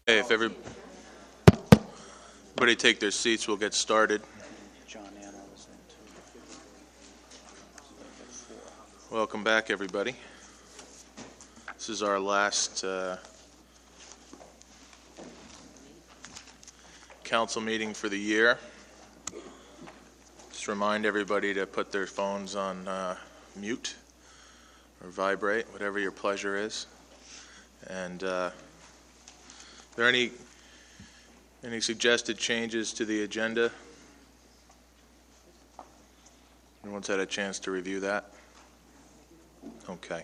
Hey, if everybody take their seats, we'll get started. Welcome back, everybody. This is our last council meeting for the year. Just remind everybody to put their phones on mute or vibrate, whatever your pleasure is. And are there any suggested changes to the agenda? Everyone's had a chance to review that? Okay.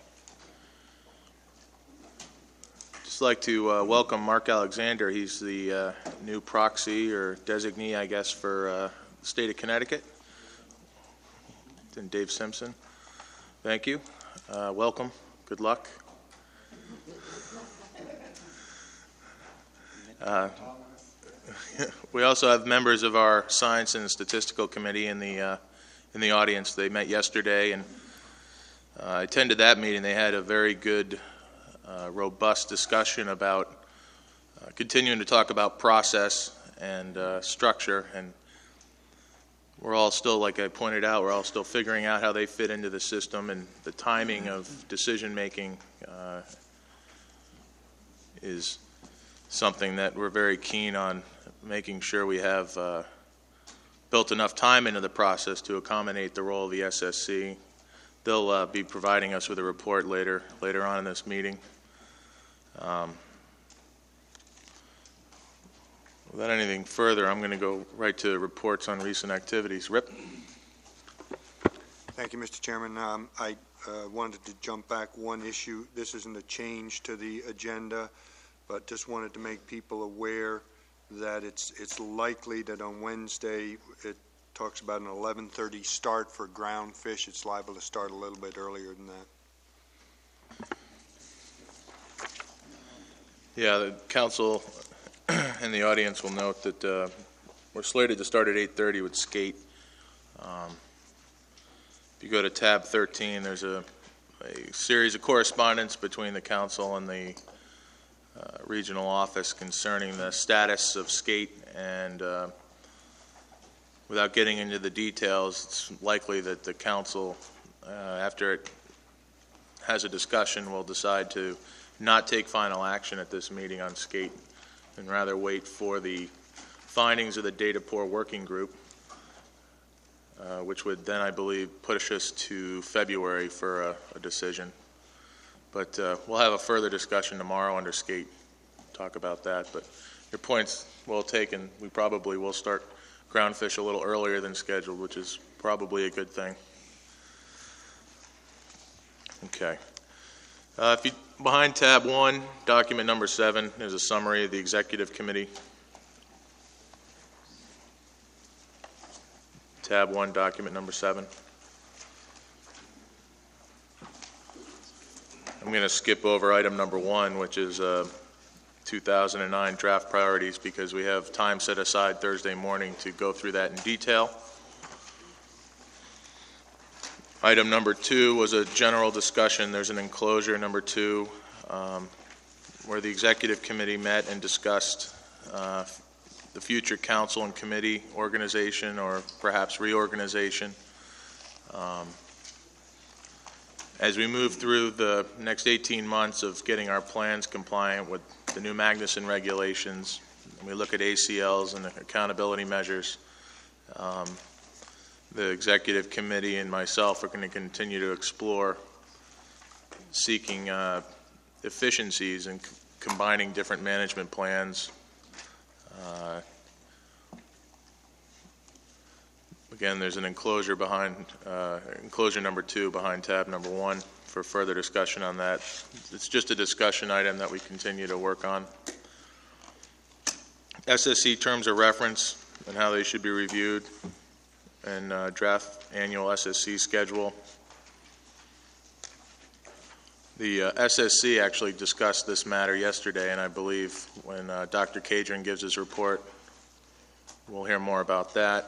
Just like to welcome Mark Alexander. He's the new proxy or designee, I guess, for the state of Connecticut. And Dave Simpson. Thank you. Welcome. Good luck. We also have members of our Science and Statistical Committee in the audience. They met yesterday, and I attended that meeting. They had a very good, robust discussion about continuing to talk about process and structure. And we're all still, like I pointed out, we're all still figuring out how they fit into the system, and the timing of decision making is something that we're very keen on making sure we have built enough time into the process to accommodate the role of the SSC. They'll be providing us with a report later on in this meeting. Without anything further, I'm going to go right to reports on recent activities. Rip? Thank you, Mr. Chairman. I wanted to jump back one issue. This isn't a change to the agenda, but just wanted to make people aware that it's likely that on Wednesday it talks about an 11:30 start for ground fish. It's liable to start a little bit earlier than that. Yeah, the council and the audience will note that we're slated to start at 8:30 with skate. If you go to tab 13, there's a series of correspondence between the council and the regional office concerning the status of skate, and without getting into the details, it's likely that the council, after it has a discussion, will decide to not take final action at this meeting on skate and rather wait for the findings of the data poor working group, which would then, I believe, push us to February for a decision. But we'll have a further discussion tomorrow under skate, talk about that. But your point's well taken. We probably will start ground fish a little earlier than scheduled, which is probably a good thing. Okay. If you behind tab 1, document number 7, there's a summary of the executive committee. Tab 1, document number 7. I'm going to skip over item number 1, which is 2009 draft priorities, because we have time set aside Thursday morning to go through that in detail. Item number 2 was a general discussion. There's an enclosure, number 2, where the executive committee met and discussed the future council and committee organization, or perhaps reorganization. As we move through the next 18 months of getting our plans compliant with the new Magnuson regulations, and we look at ACLs and accountability measures, the executive committee and myself are going to continue to explore seeking efficiencies and combining different management plans. Again, there's an enclosure behind enclosure number 2 behind tab number 1 for further discussion on that. It's just a discussion item that we continue to work on. SSC terms of reference and how they should be reviewed, and draft annual SSC schedule. The SSC actually discussed this matter yesterday, and I believe when Dr. Cadron gives his report, we'll hear more about that.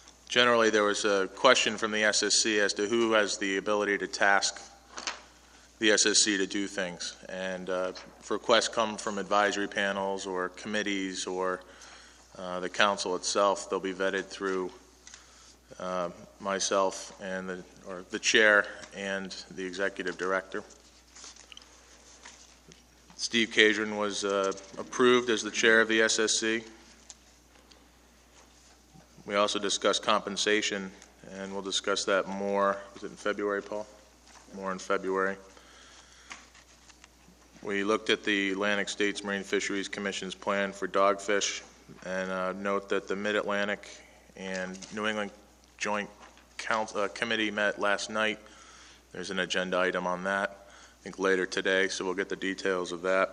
Generally, there was a question from the SSC as to who has the ability to task the SSC to do things. And if requests come from advisory panels or committees or the council itself, they'll be vetted through myself and the chair and the executive director. Steve Cadron was approved as the chair of the SSC. We also discussed compensation, and we'll discuss that more. Was it in February, Paul? More in February. We looked at the Atlantic States Marine Fisheries Commission's plan for dogfish, and note that the Mid-Atlantic and New England Joint Committee met last night. There's an agenda item on that, I think later today, so we'll get the details of that.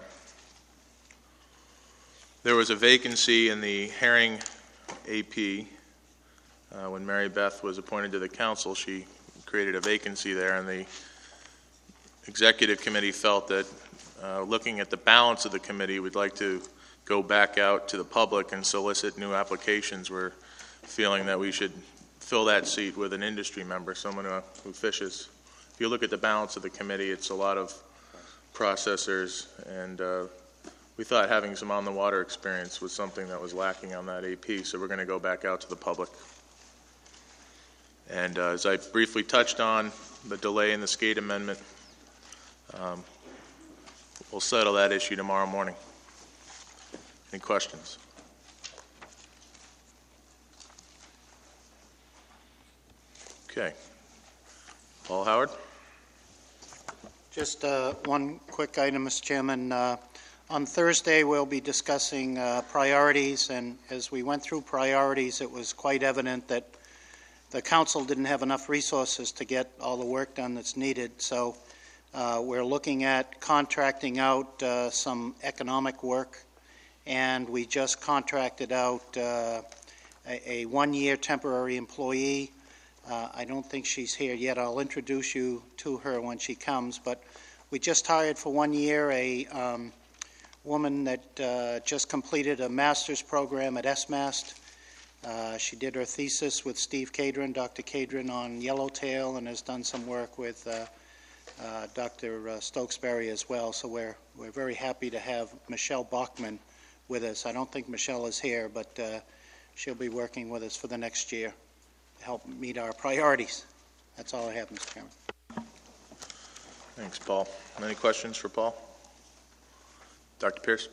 There was a vacancy in the herring AP. When Mary Beth was appointed to the council, she created a vacancy there, and the executive committee felt that looking at the balance of the committee, we'd like to go back out to the public and solicit new applications. We're feeling that we should fill that seat with an industry member, someone who fishes. If you look at the balance of the committee, it's a lot of processors, and we thought having some on-the-water experience was something that was lacking on that AP, so we're going to go back out to the public. And as I briefly touched on, the delay in the skate amendment, we'll settle that issue tomorrow morning. Any questions? Okay. Paul Howard? Just one quick item, Mr. Chairman. On Thursday, we'll be discussing priorities, and as we went through priorities, it was quite evident that the council didn't have enough resources to get all the work done that's needed. So we're looking at contracting out some economic work, and we just contracted out a one-year temporary employee. I don't think she's here yet. I'll introduce you to her when she comes, but we just hired for 1 year a woman that just completed a master's program at SMAST. She did her thesis with Steve Cadron, Dr. Cadron, on yellowtail, and has done some work with Dr. Stokesbury as well. So we're very happy to have Michelle Bachman with us. I don't think Michelle is here, but she'll be working with us for the next year to help meet our priorities. That's all I have, Mr. Chairman. Thanks, Paul. Any questions for Paul? Dr. Pierce?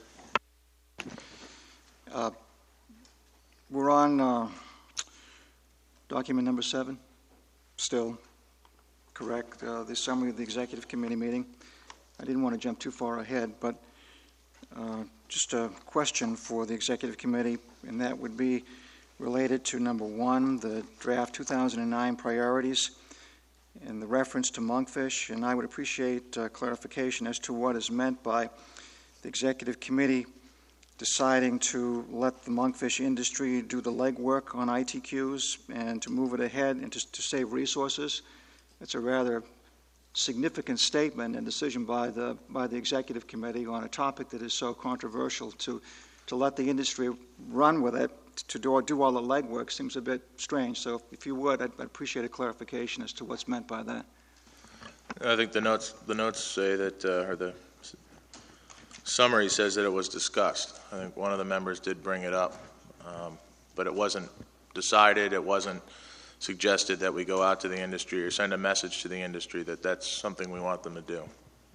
We're on document number 7, still, correct? The summary of the executive committee meeting. I didn't want to jump too far ahead, but just a question for the executive committee, and that would be related to number 1, the draft 2009 priorities and the reference to monkfish, and I would appreciate clarification as to what is meant by the executive committee deciding to let the monkfish industry do the legwork on ITQs and to move it ahead and to save resources. It's a rather significant statement and decision by the executive committee on a topic that is so controversial. To let the industry run with it, to do all the legwork seems a bit strange. So if you would, I'd appreciate a clarification as to what's meant by that. I think the notes say that, or the summary says that it was discussed. I think one of the members did bring it up, but it wasn't decided. It wasn't suggested that we go out to the industry or send a message to the industry that that's something we want them to do.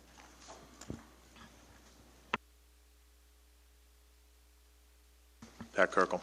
Pat Kirkle.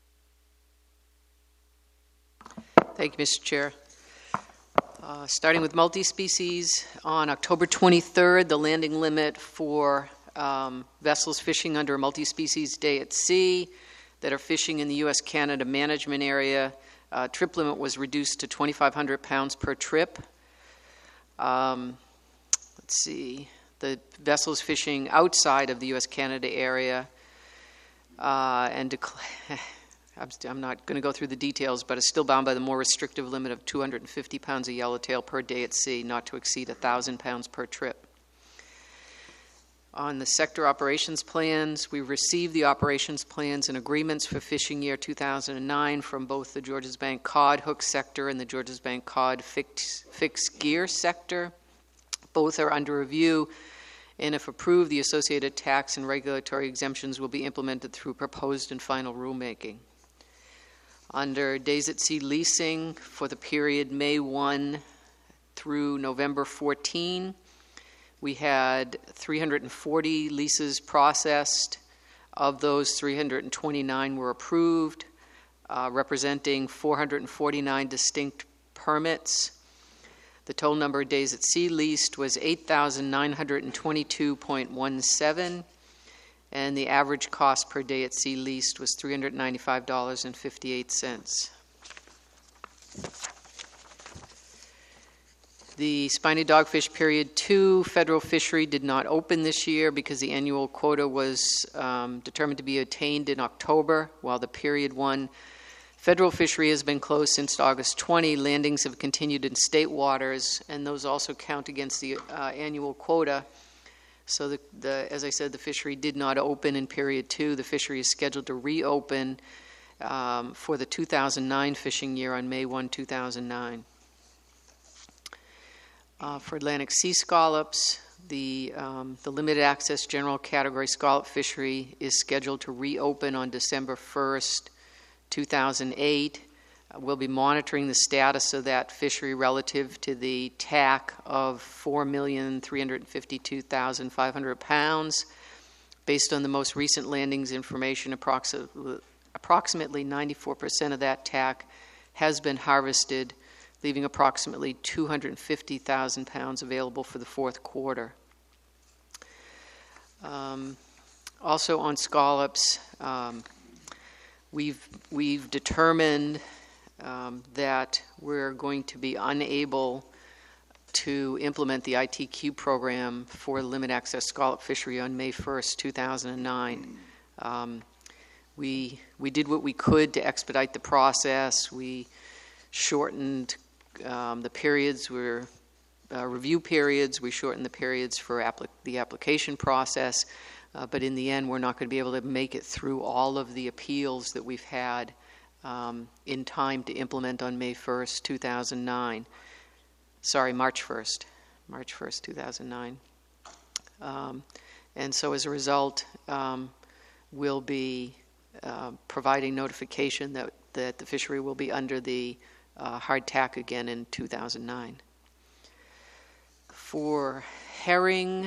Thank you, Mr. Chair. Starting with multi-species, on October 23rd, the landing limit for vessels fishing under a multi-species day at sea that are fishing in the U.S.-Canada management area, trip limit was reduced to 2,500 pounds per trip. Let's see, the vessels fishing outside of the U.S.-Canada area and I'm not going to go through the details, but is still bound by the more restrictive limit of 250 pounds of yellowtail per day at sea, not to exceed 1,000 pounds per trip. On the sector operations plans, we received the operations plans and agreements for fishing year 2009 from both the Georges Bank cod hook sector and the Georges Bank cod fixed gear sector. Both are under review, and if approved, the associated tax and regulatory exemptions will be implemented through proposed and final rulemaking. Under Days at Sea leasing for the period May 1 through November 14, we had 340 leases processed. Of those, 329 were approved, representing 449 distinct permits. The total number of days at sea leased was 8,922.17, and the average cost per day at sea leased was $395.58. The spiny dogfish period 2 federal fishery did not open this year because the annual quota was determined to be attained in October, while the period 1 federal fishery has been closed since August 20. Landings have continued in state waters, and those also count against the annual quota. So, as I said, the fishery did not open in period 2. The fishery is scheduled to reopen for the 2009 fishing year on May 1, 2009. For Atlantic sea scallops, the limited access general category scallop fishery is scheduled to reopen on December 1st, 2008. We'll be monitoring the status of that fishery relative to the TAC of 4,352,500 pounds. Based on the most recent landings information, approximately 94% of that TAC has been harvested, leaving approximately 250,000 pounds available for the fourth quarter. Also on scallops, we've determined that we're going to be unable to implement the ITQ program for the limit access scallop fishery on May 1st, 2009. We did what we could to expedite the process. We shortened the periods, review periods. We shortened the periods for the application process. But in the end, we're not going to be able to make it through all of the appeals that we've had in time to implement on May 1st, 2009. Sorry, March 1st, 2009. And so as a result, we'll be providing notification that the fishery will be under the hard tack again in 2009. For herring,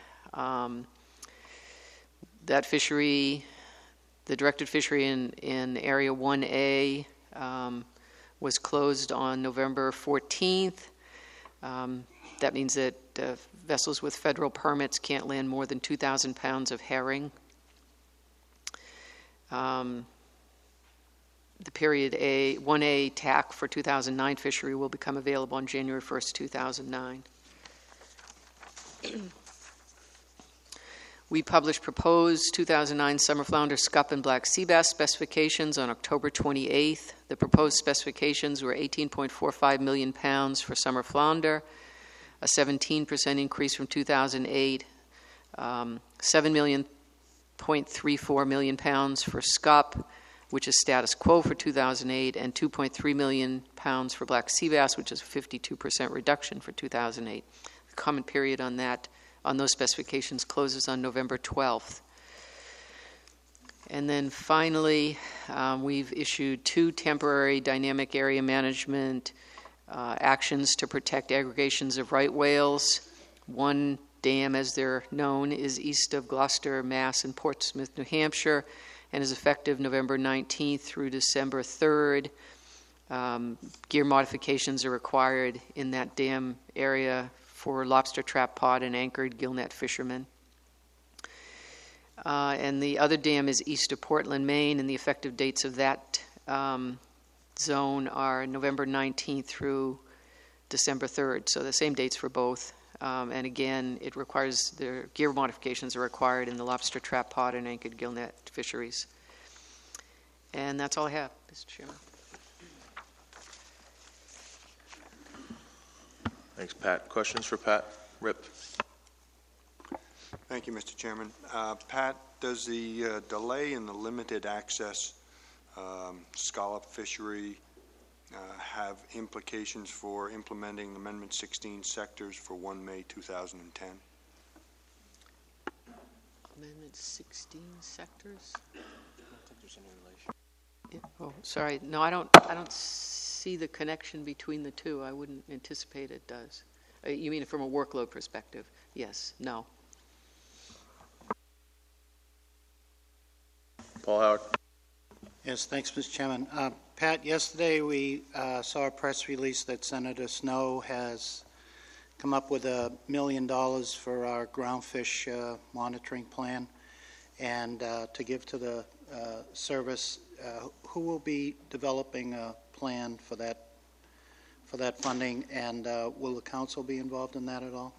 that fishery, the directed fishery in Area 1A was closed on November 14th. That means that vessels with federal permits can't land more than 2,000 pounds of herring. The period 1A TAC for 2009 fishery will become available on January 1st, 2009. We published proposed 2009 summer flounder, scup, and black sea bass specifications on October 28th. The proposed specifications were 18.45 million pounds for summer flounder, a 17% increase from 2008, 7.34 million pounds for scup, which is status quo for 2008, and 2.3 million pounds for black sea bass, which is a 52% reduction for 2008. The comment period on those specifications closes on November 12th. And then finally, we've issued 2 temporary dynamic area management actions to protect aggregations of right whales. One dam, as they're known, is east of Gloucester, Mass. And Portsmouth, New Hampshire, and is effective November 19th through December 3rd. Gear modifications are required in that dam area for lobster trap pod and anchored gillnet fishermen. And the other dam is east of Portland, Maine, and the effective dates of that zone are November 19th through December 3rd, so the same dates for both. And again, it requires, the gear modifications are required in the lobster trap pod and anchored gillnet fisheries. And that's all I have, Mr. Chairman. Thanks, Pat. Questions for Pat? Rip. Thank you, Mr. Chairman. Pat, does the delay in the limited access scallop fishery have implications for implementing Amendment 16 sectors for 1 May 2010. Amendment 16 sectors? Yeah, oh, sorry. No, I don't see the connection between the two. I wouldn't anticipate it does. You mean from a workload perspective? Yes. No. Paul Howard. Yes, thanks, Mr. Chairman. Pat, yesterday we saw a press release that Senator Snowe has come up with $1 million for our groundfish monitoring plan and to give to the service. Who will be developing a plan for that funding, and will the council be involved in that at all?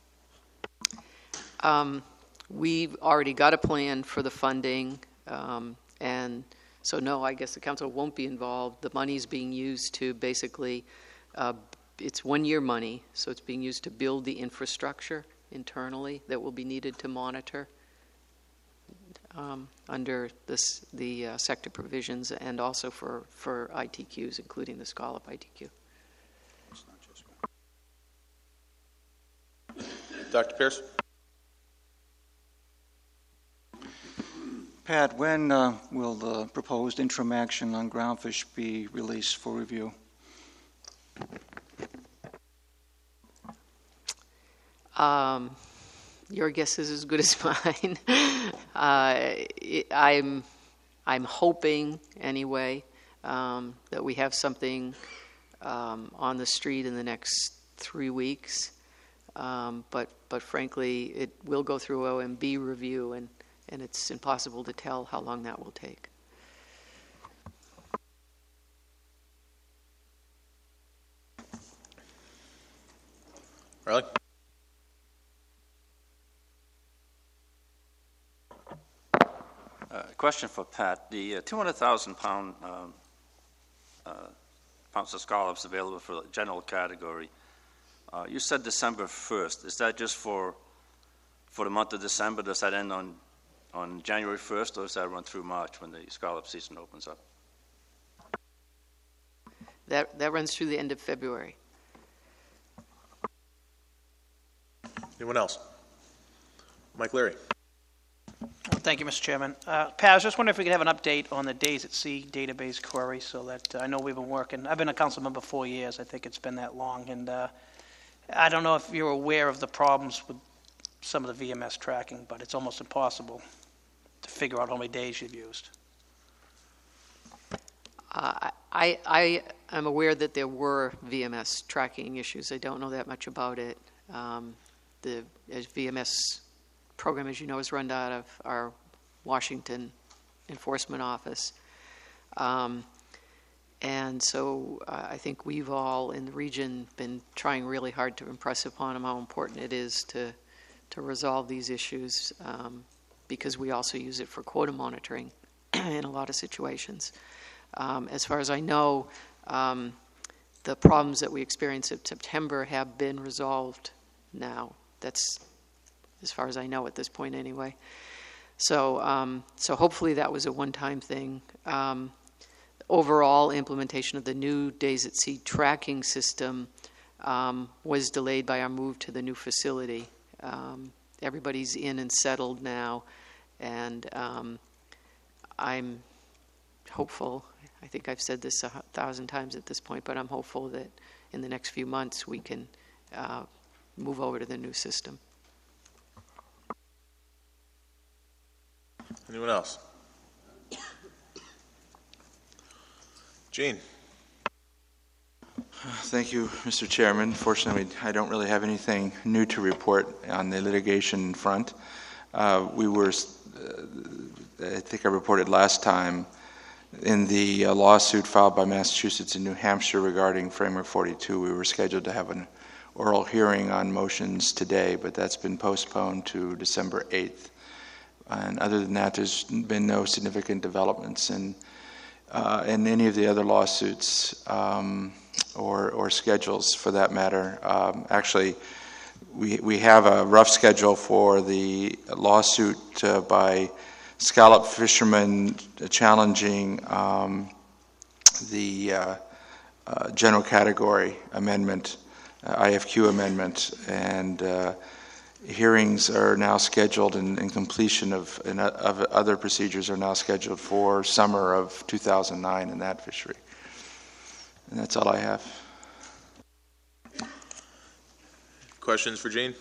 We've already got a plan for the funding, and so no, I guess the council won't be involved. The money's being used to basically, it's 1-year money, so it's being used to build the infrastructure internally that will be needed to monitor under the sector provisions, and also for ITQs, including the Scallop ITQ. Dr. Pierce? Pat, when will the proposed interim action on groundfish be released for review? Your guess is as good as mine. I'm hoping anyway that we have something on the street in the next 3 weeks. But frankly, it will go through OMB review, and it's impossible to tell how long that will take. Riley? Question for Pat. The 200,000 pounds of scallops available for the general category, you said December 1st. Is that just for the month of December? Does that end on January 1st, or does that run through March when the scallop season opens up? That runs through the end of February. Anyone else? Mike Leary. Thank you, Mr. Chairman. Pat, I was just wondering if we could have an update on the Days at Sea database query, so that I know we've been working. I've been a council member 4 years. I think it's been that long. And I don't know if you're aware of the problems with some of the VMS tracking, but it's almost impossible to figure out how many days you've used. I am aware that there were VMS tracking issues. I don't know that much about it. The VMS program, as you know, is run out of our Washington enforcement office. And so I think we've all in the region been trying really hard to impress upon them how important it is to resolve these issues, because we also use it for quota monitoring in a lot of situations. As far as I know, the problems that we experienced in September have been resolved now. That's as far as I know at this point anyway. So hopefully that was a one-time thing. Overall implementation of the new Days at Sea tracking system was delayed by our move to the new facility. Everybody's in and settled now, and I'm hopeful, I think I've said this 1,000 times at this point, but I'm hopeful that in the next few months we can move over to the new system. Anyone else? Gene. Thank you, Mr. Chairman. Fortunately, I don't really have anything new to report on the litigation front. We were, I think I reported last time, in the lawsuit filed by Massachusetts and New Hampshire regarding Framework 42. We were scheduled to have an oral hearing on motions today, but that's been postponed to December 8th. And other than that, there's been no significant developments in any of the other lawsuits or schedules for that matter. Actually, we have a rough schedule for the lawsuit by scallop fishermen challenging the general category amendment, IFQ amendment, and hearings are now scheduled and completion of other procedures are now scheduled for summer of 2009 in that fishery. And that's all I have. Questions for Gene?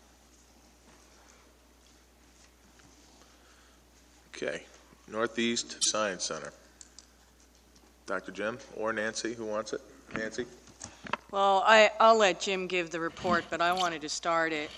Okay. Northeast Science Center. Dr. Jim or Nancy, who wants it? Nancy? Well, I'll let Jim give the report, but I wanted to start it.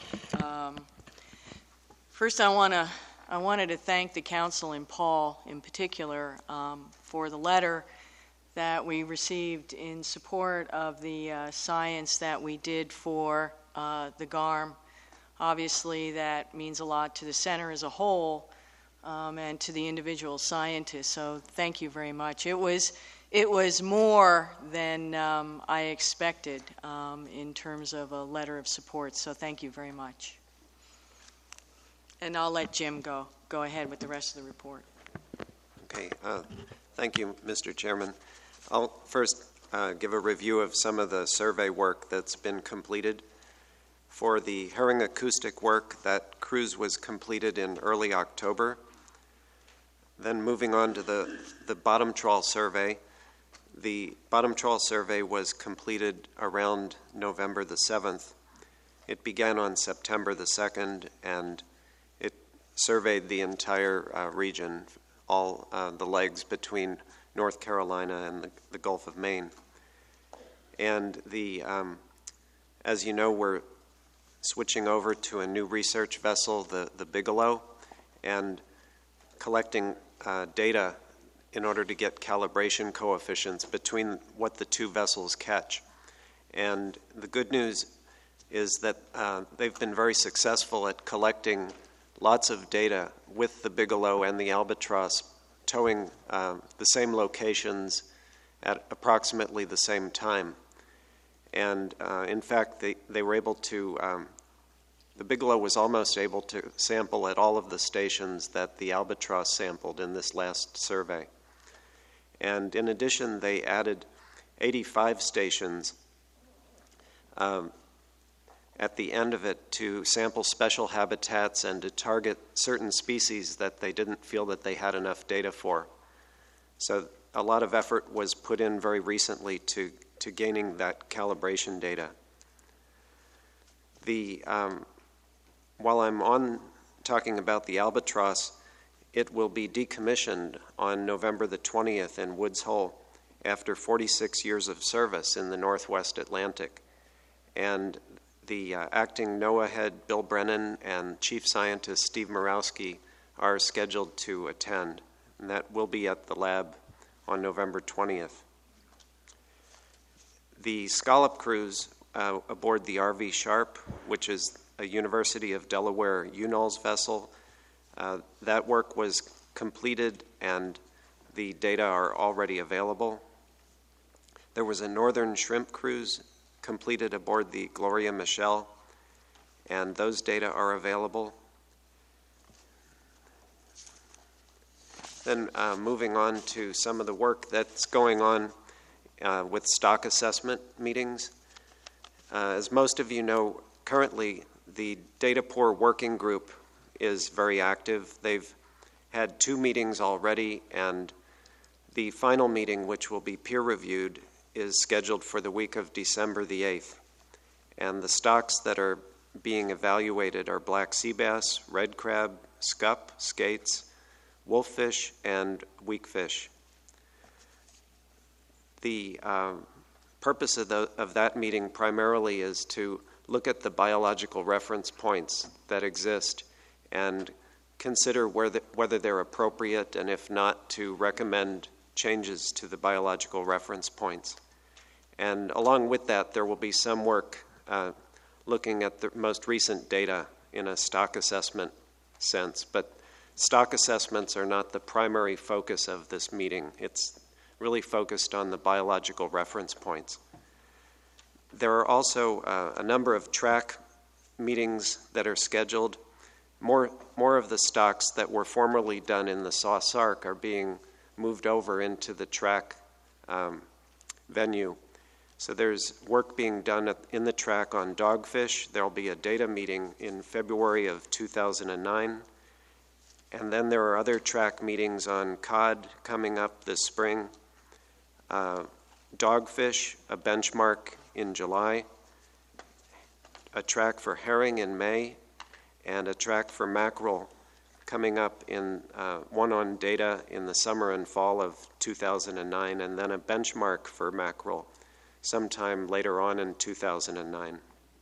First, I wanted to thank the council and Paul in particular for the letter that we received in support of the science that we did for the GARM. Obviously, that means a lot to the center as a whole and to the individual scientists. So, thank you very much. It was more than I expected in terms of a letter of support, so thank you very much. And I'll let Jim go ahead with the rest of the report. Okay, thank you, Mr. Chairman. I'll first give a review of some of the survey work that's been completed. For the herring acoustic work, that cruise was completed in early October. Then moving on to the bottom trawl survey. The bottom trawl survey was completed around November the 7th. It began on September the 2nd, and it surveyed the entire region, all the legs between North Carolina and the Gulf of Maine. And as you know, we're switching over to a new research vessel, the Bigelow, and collecting data in order to get calibration coefficients between what the two vessels catch. And the good news is that they've been very successful at collecting lots of data with the Bigelow and the Albatross, towing the same locations at approximately the same time. And in fact, they were able to, the Bigelow was almost able to sample at all of the stations that the Albatross sampled in this last survey. And in addition, they added 85 stations at the end of it to sample special habitats and to target certain species that they didn't feel that they had enough data for. So a lot of effort was put in very recently to gaining that calibration data. While I'm on talking about the Albatross, it will be decommissioned on November the 20th in Woods Hole after 46 years of service in the Northwest Atlantic. And the acting NOAA head, Bill Brennan, and chief scientist, Steve Murawski, are scheduled to attend. And that will be at the lab on November 20th. The Scallop cruise aboard the RV Sharp, which is a University of Delaware UNOLS vessel, that work was completed and the data are already available. There was a northern shrimp cruise completed aboard the Gloria Michelle, and those data are available. Then moving on to some of the work that's going on with stock assessment meetings. As most of you know, currently the Data Poor Working Group is very active. They've had 2 meetings already, and the final meeting, which will be peer-reviewed, is scheduled for the week of December the 8th. And the stocks that are being evaluated are black sea bass, red crab, scup, skates, wolffish, and weakfish. The purpose of that meeting primarily is to look at the biological reference points that exist and consider whether they're appropriate, and if not, to recommend changes to the biological reference points. And along with that, there will be some work looking at the most recent data in a stock assessment sense. But stock assessments are not the primary focus of this meeting. It's really focused on the biological reference points. There are also a number of track meetings that are scheduled. More of the stocks that were formerly done in the Saw-Sark are being moved over into the track venue. So there's work being done in the track on dogfish. There'll be a data meeting in February of 2009. And then there are other track meetings on cod coming up this spring. Dogfish, a benchmark in July. A track for herring in May. And a track for mackerel coming up in one on data in the summer and fall of 2009. And then a benchmark for mackerel sometime later on in 2009.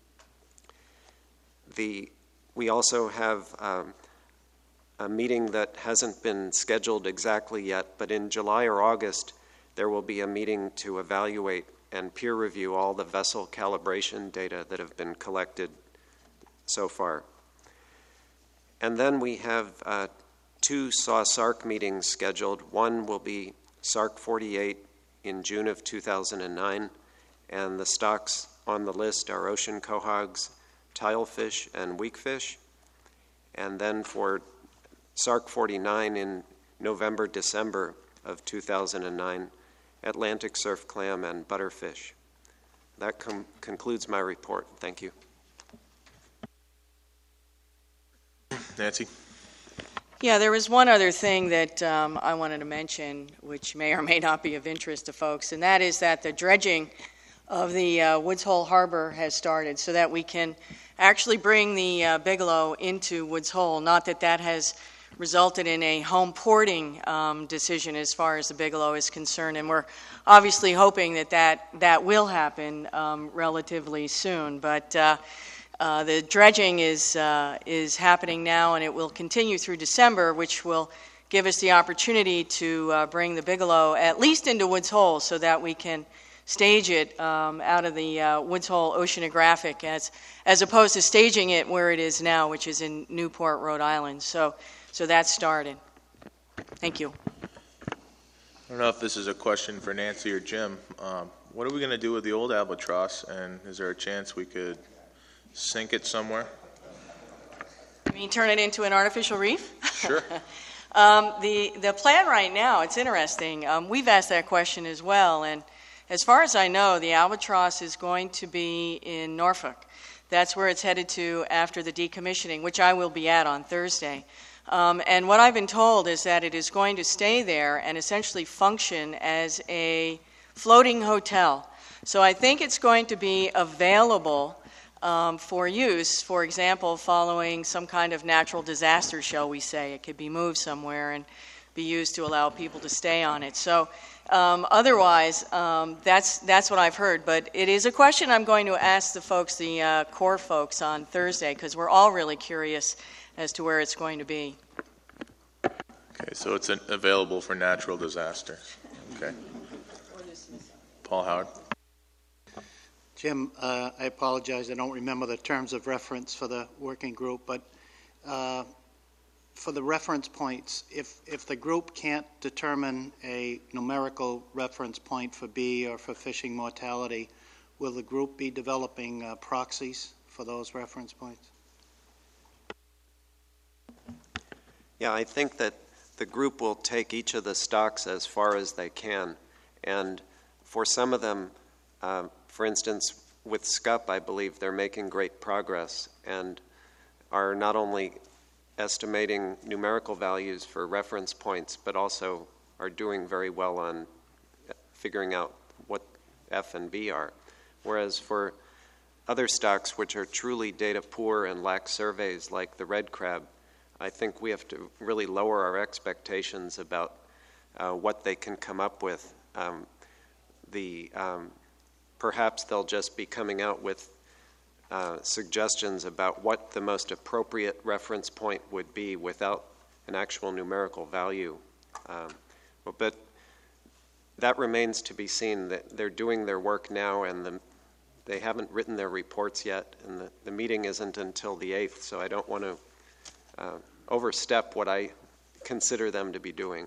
We also have a meeting that hasn't been scheduled exactly yet, but in July or August, there will be a meeting to evaluate and peer review all the vessel calibration data that have been collected so far. And then we have 2 SAW-SARC meetings scheduled. One will be SARC 48 in June of 2009, and the stocks on the list are ocean quahogs, tilefish, and weakfish. And then for SARC 49 in November, December of 2009, Atlantic surf clam and butterfish. That concludes my report. Thank you. Nancy? Yeah, there was one other thing that I wanted to mention, which may or may not be of interest to folks, and that is that the dredging of the Woods Hole Harbor has started so that we can actually bring the Bigelow into Woods Hole. Not that that has resulted in a home porting decision as far as the Bigelow is concerned, and we're obviously hoping that will happen relatively soon. But the dredging is happening now, and it will continue through December, which will give us the opportunity to bring the Bigelow at least into Woods Hole so that we can stage it out of the Woods Hole Oceanographic as opposed to staging it where it is now, which is in Newport, Rhode Island. So that's started. Thank you. I don't know if this is a question for Nancy or Jim. What are we going to do with the old albatross, and is there a chance we could sink it somewhere? You mean turn it into an artificial reef? Sure. The plan right now, it's interesting. We've asked that question as well, and as far as I know, the albatross is going to be in Norfolk. That's where it's headed to after the decommissioning, which I will be at on Thursday. And what I've been told is that it is going to stay there and essentially function as a floating hotel. So I think it's going to be available for use, for example, following some kind of natural disaster, shall we say. It could be moved somewhere and be used to allow people to stay on it. So otherwise, that's what I've heard. But it is a question I'm going to ask the folks, the Corps folks, on Thursday, because we're all really curious as to where it's going to be. Okay, so it's available for natural disasters. Okay. Paul Howard. Jim, I apologize, I don't remember the terms of reference for the working group, but for the reference points, if the group can't determine a numerical reference point for B or for fishing mortality, will the group be developing proxies for those reference points? Yeah, I think that the group will take each of the stocks as far as they can. And for some of them, for instance, with SCUP, I believe they're making great progress and are not only estimating numerical values for reference points, but also are doing very well on figuring out what F and B are. Whereas for other stocks which are truly data poor and lack surveys like the red crab, I think we have to really lower our expectations about what they can come up with. Perhaps they'll just be coming out with suggestions about what the most appropriate reference point would be without an actual numerical value. But that remains to be seen. That they're doing their work now, and they haven't written their reports yet, and the meeting isn't until the 8th, so I don't want to overstep what I consider them to be doing.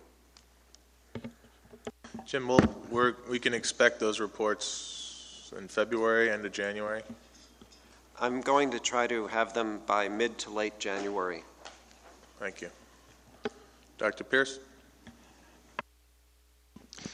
Jim, we can expect those reports in February, end of January? I'm going to try to have them by mid to late January. Thank you. Dr. Pierce?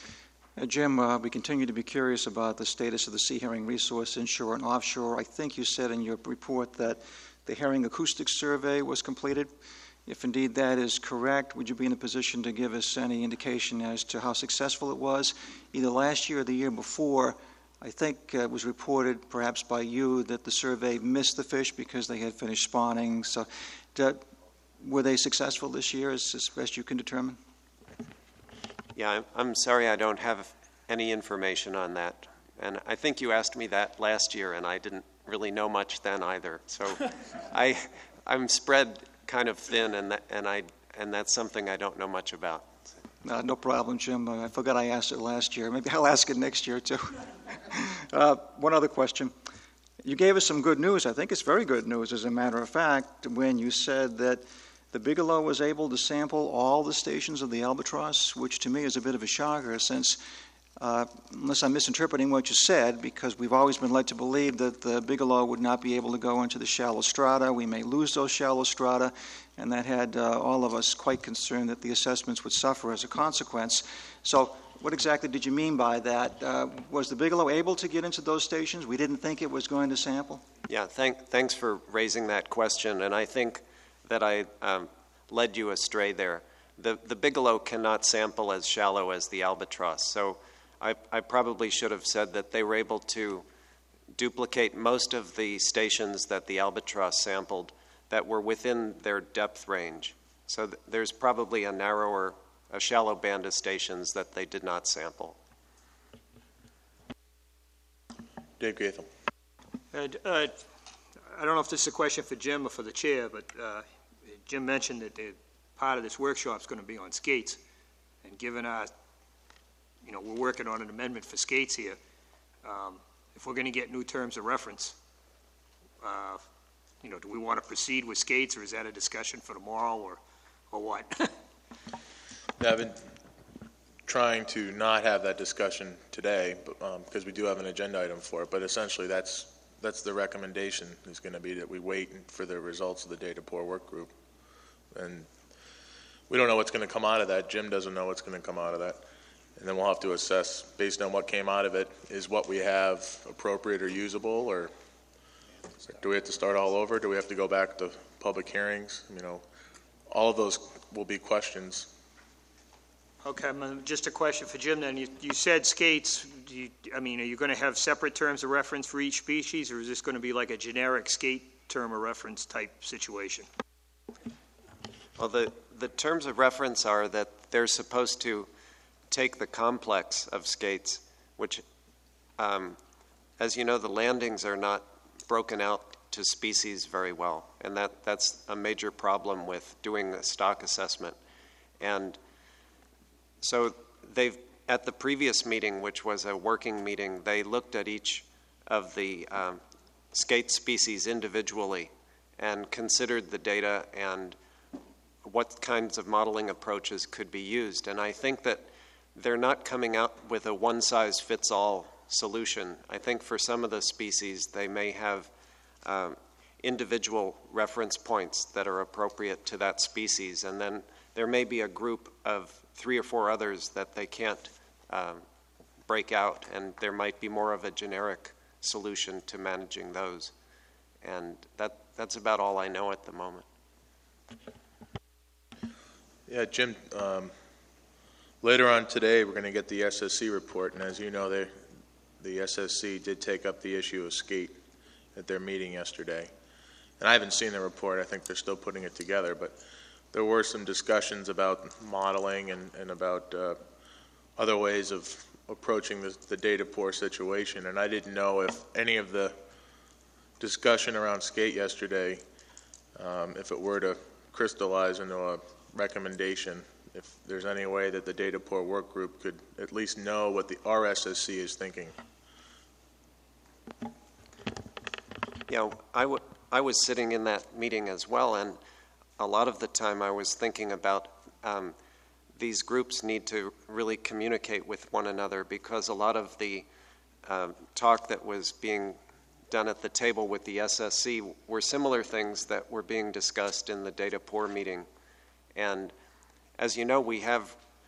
Jim, we continue to be curious about the status of the sea herring resource inshore and offshore. I think you said in your report that the herring acoustic survey was completed. If indeed that is correct, would you be in a position to give us any indication as to how successful it was? Either last year or the year before, I think it was reported, perhaps by you, that the survey missed the fish because they had finished spawning. So were they successful this year, as best you can determine? Yeah, I'm sorry I don't have any information on that. And I think you asked me that last year, and I didn't really know much then either. So I'm spread kind of thin, and that's something I don't know much about. No problem, Jim. I forgot I asked it last year. Maybe I'll ask it next year, too. One other question. You gave us some good news. I think it's very good news, as a matter of fact, when you said that the Bigelow was able to sample all the stations of the Albatross, which to me is a bit of a shocker, since, unless I'm misinterpreting what you said, because we've always been led to believe that the Bigelow would not be able to go into the shallow strata. We may lose those shallow strata, and that had all of us quite concerned that the assessments would suffer as a consequence. So what exactly did you mean by that? Was the Bigelow able to get into those stations? We didn't think it was going to sample? Yeah, thanks for raising that question, and I think that I led you astray there. The Bigelow cannot sample as shallow as the Albatross, so I probably should have said that they were able to duplicate most of the stations that the Albatross sampled that were within their depth range. So there's probably a shallow band of stations that they did not sample. Dave Gaithel. I don't know if this is a question for Jim or for the chair, but Jim mentioned that part of this workshop is going to be on skates. And given our, we're working on an amendment for skates here, if we're going to get new terms of reference, do we want to proceed with skates, or is that a discussion for tomorrow, or what? I've been trying to not have that discussion today, because we do have an agenda item for it, but essentially that's the recommendation is going to be that we wait for the results of the data poor work group. And we don't know what's going to come out of that. Jim doesn't know what's going to come out of that. And then we'll have to assess, based on what came out of it, is what we have appropriate or usable, or do we have to start all over? Do we have to go back to public hearings? All of those will be questions. Okay, just a question for Jim then. You said skates. Are you going to have separate terms of reference for each species, or is this going to be like a generic skate term of reference type situation? Well, the terms of reference are that they're supposed to take the complex of skates, which, as you know, the landings are not broken out to species very well, and that's a major problem with doing a stock assessment. And so at the previous meeting, which was a working meeting, they looked at each of the skate species individually and considered the data and what kinds of modeling approaches could be used. And I think that they're not coming out with a one-size-fits-all solution. I think for some of the species, they may have individual reference points that are appropriate to that species, and then there may be a group of 3 or 4 others that they can't break out, and there might be more of a generic solution to managing those. And that's about all I know at the moment. Yeah, Jim, later on today we're going to get the SSC report, and as you know, the SSC did take up the issue of skate at their meeting yesterday. And I haven't seen the report. I think they're still putting it together, but there were some discussions about modeling and about other ways of approaching the data poor situation. And I didn't know if any of the discussion around skate yesterday, if it were to crystallize into a recommendation, if there's any way that the data poor work group could at least know what the RSSC is thinking. I was sitting in that meeting as well, and a lot of the time I was thinking about these groups need to really communicate with one another, because a lot of the talk that was being done at the table with the SSC were similar things that were being discussed in the data poor meeting. And as you know, we have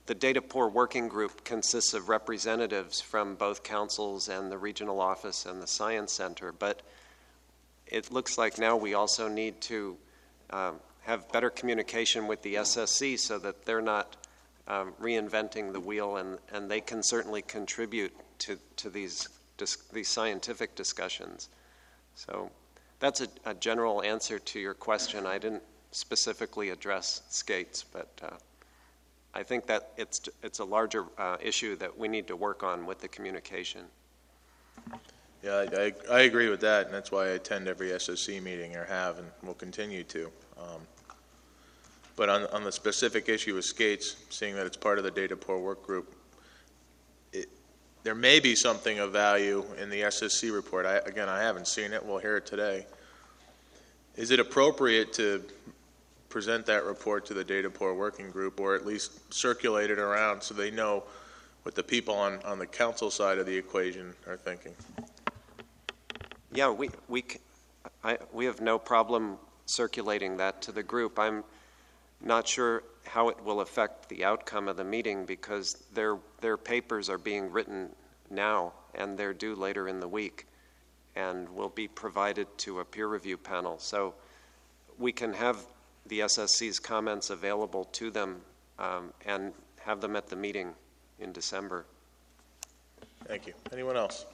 the Data Poor Working Group consists of representatives from both councils and the regional office and the Science Center, but it looks like now we also need to have better communication with the SSC so that they're not reinventing the wheel, and they can certainly contribute to these scientific discussions. So that's a general answer to your question. I didn't specifically address skates, but I think that it's a larger issue that we need to work on with the communication. Yeah, I agree with that, and that's why I attend every SSC meeting, or have, and will continue to. But on the specific issue of skates, seeing that it's part of the Data Poor Work Group, there may be something of value in the SSC report. Again, I haven't seen it. We'll hear it today. Is it appropriate to present that report to the Data Poor Working Group, or at least circulate it around so they know what the people on the council side of the equation are thinking? Yeah, we have no problem circulating that to the group. I'm not sure how it will affect the outcome of the meeting, because their papers are being written now and they're due later in the week and will be provided to a peer review panel. So we can have the SSC's comments available to them and have them at the meeting in December. Thank you. Anyone else?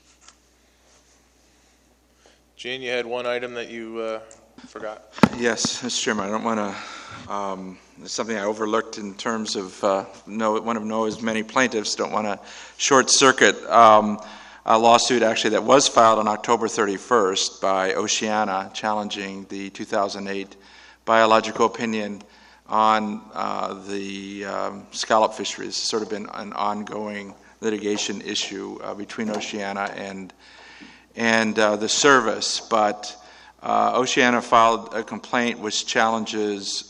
Gene, you had one item that you forgot. Yes, Mr. Chairman, I don't want to, it's something I overlooked in terms of one of NOAA's many plaintiffs don't want to short circuit a lawsuit actually that was filed on October 31st by Oceana challenging the 2008 biological opinion on the scallop fisheries. It's sort of been an ongoing litigation issue between Oceana and the service, but Oceana filed a complaint which challenges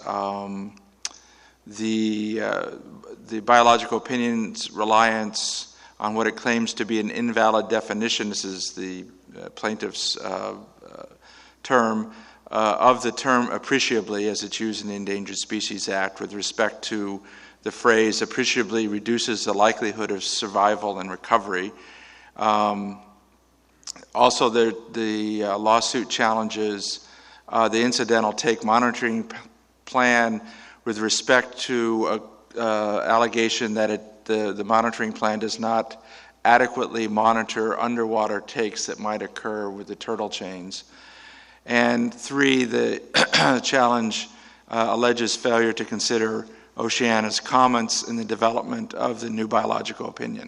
the biological opinion's reliance on what it claims to be an invalid definition. This is the plaintiff's term of the term appreciably as it's used in the Endangered Species Act with respect to the phrase appreciably reduces the likelihood of survival and recovery. Also, the lawsuit challenges the incidental take monitoring plan with respect to allegation that the monitoring plan does not adequately monitor underwater takes that might occur with the turtle chains. And 3, the challenge alleges failure to consider Oceana's comments in the development of the new biological opinion.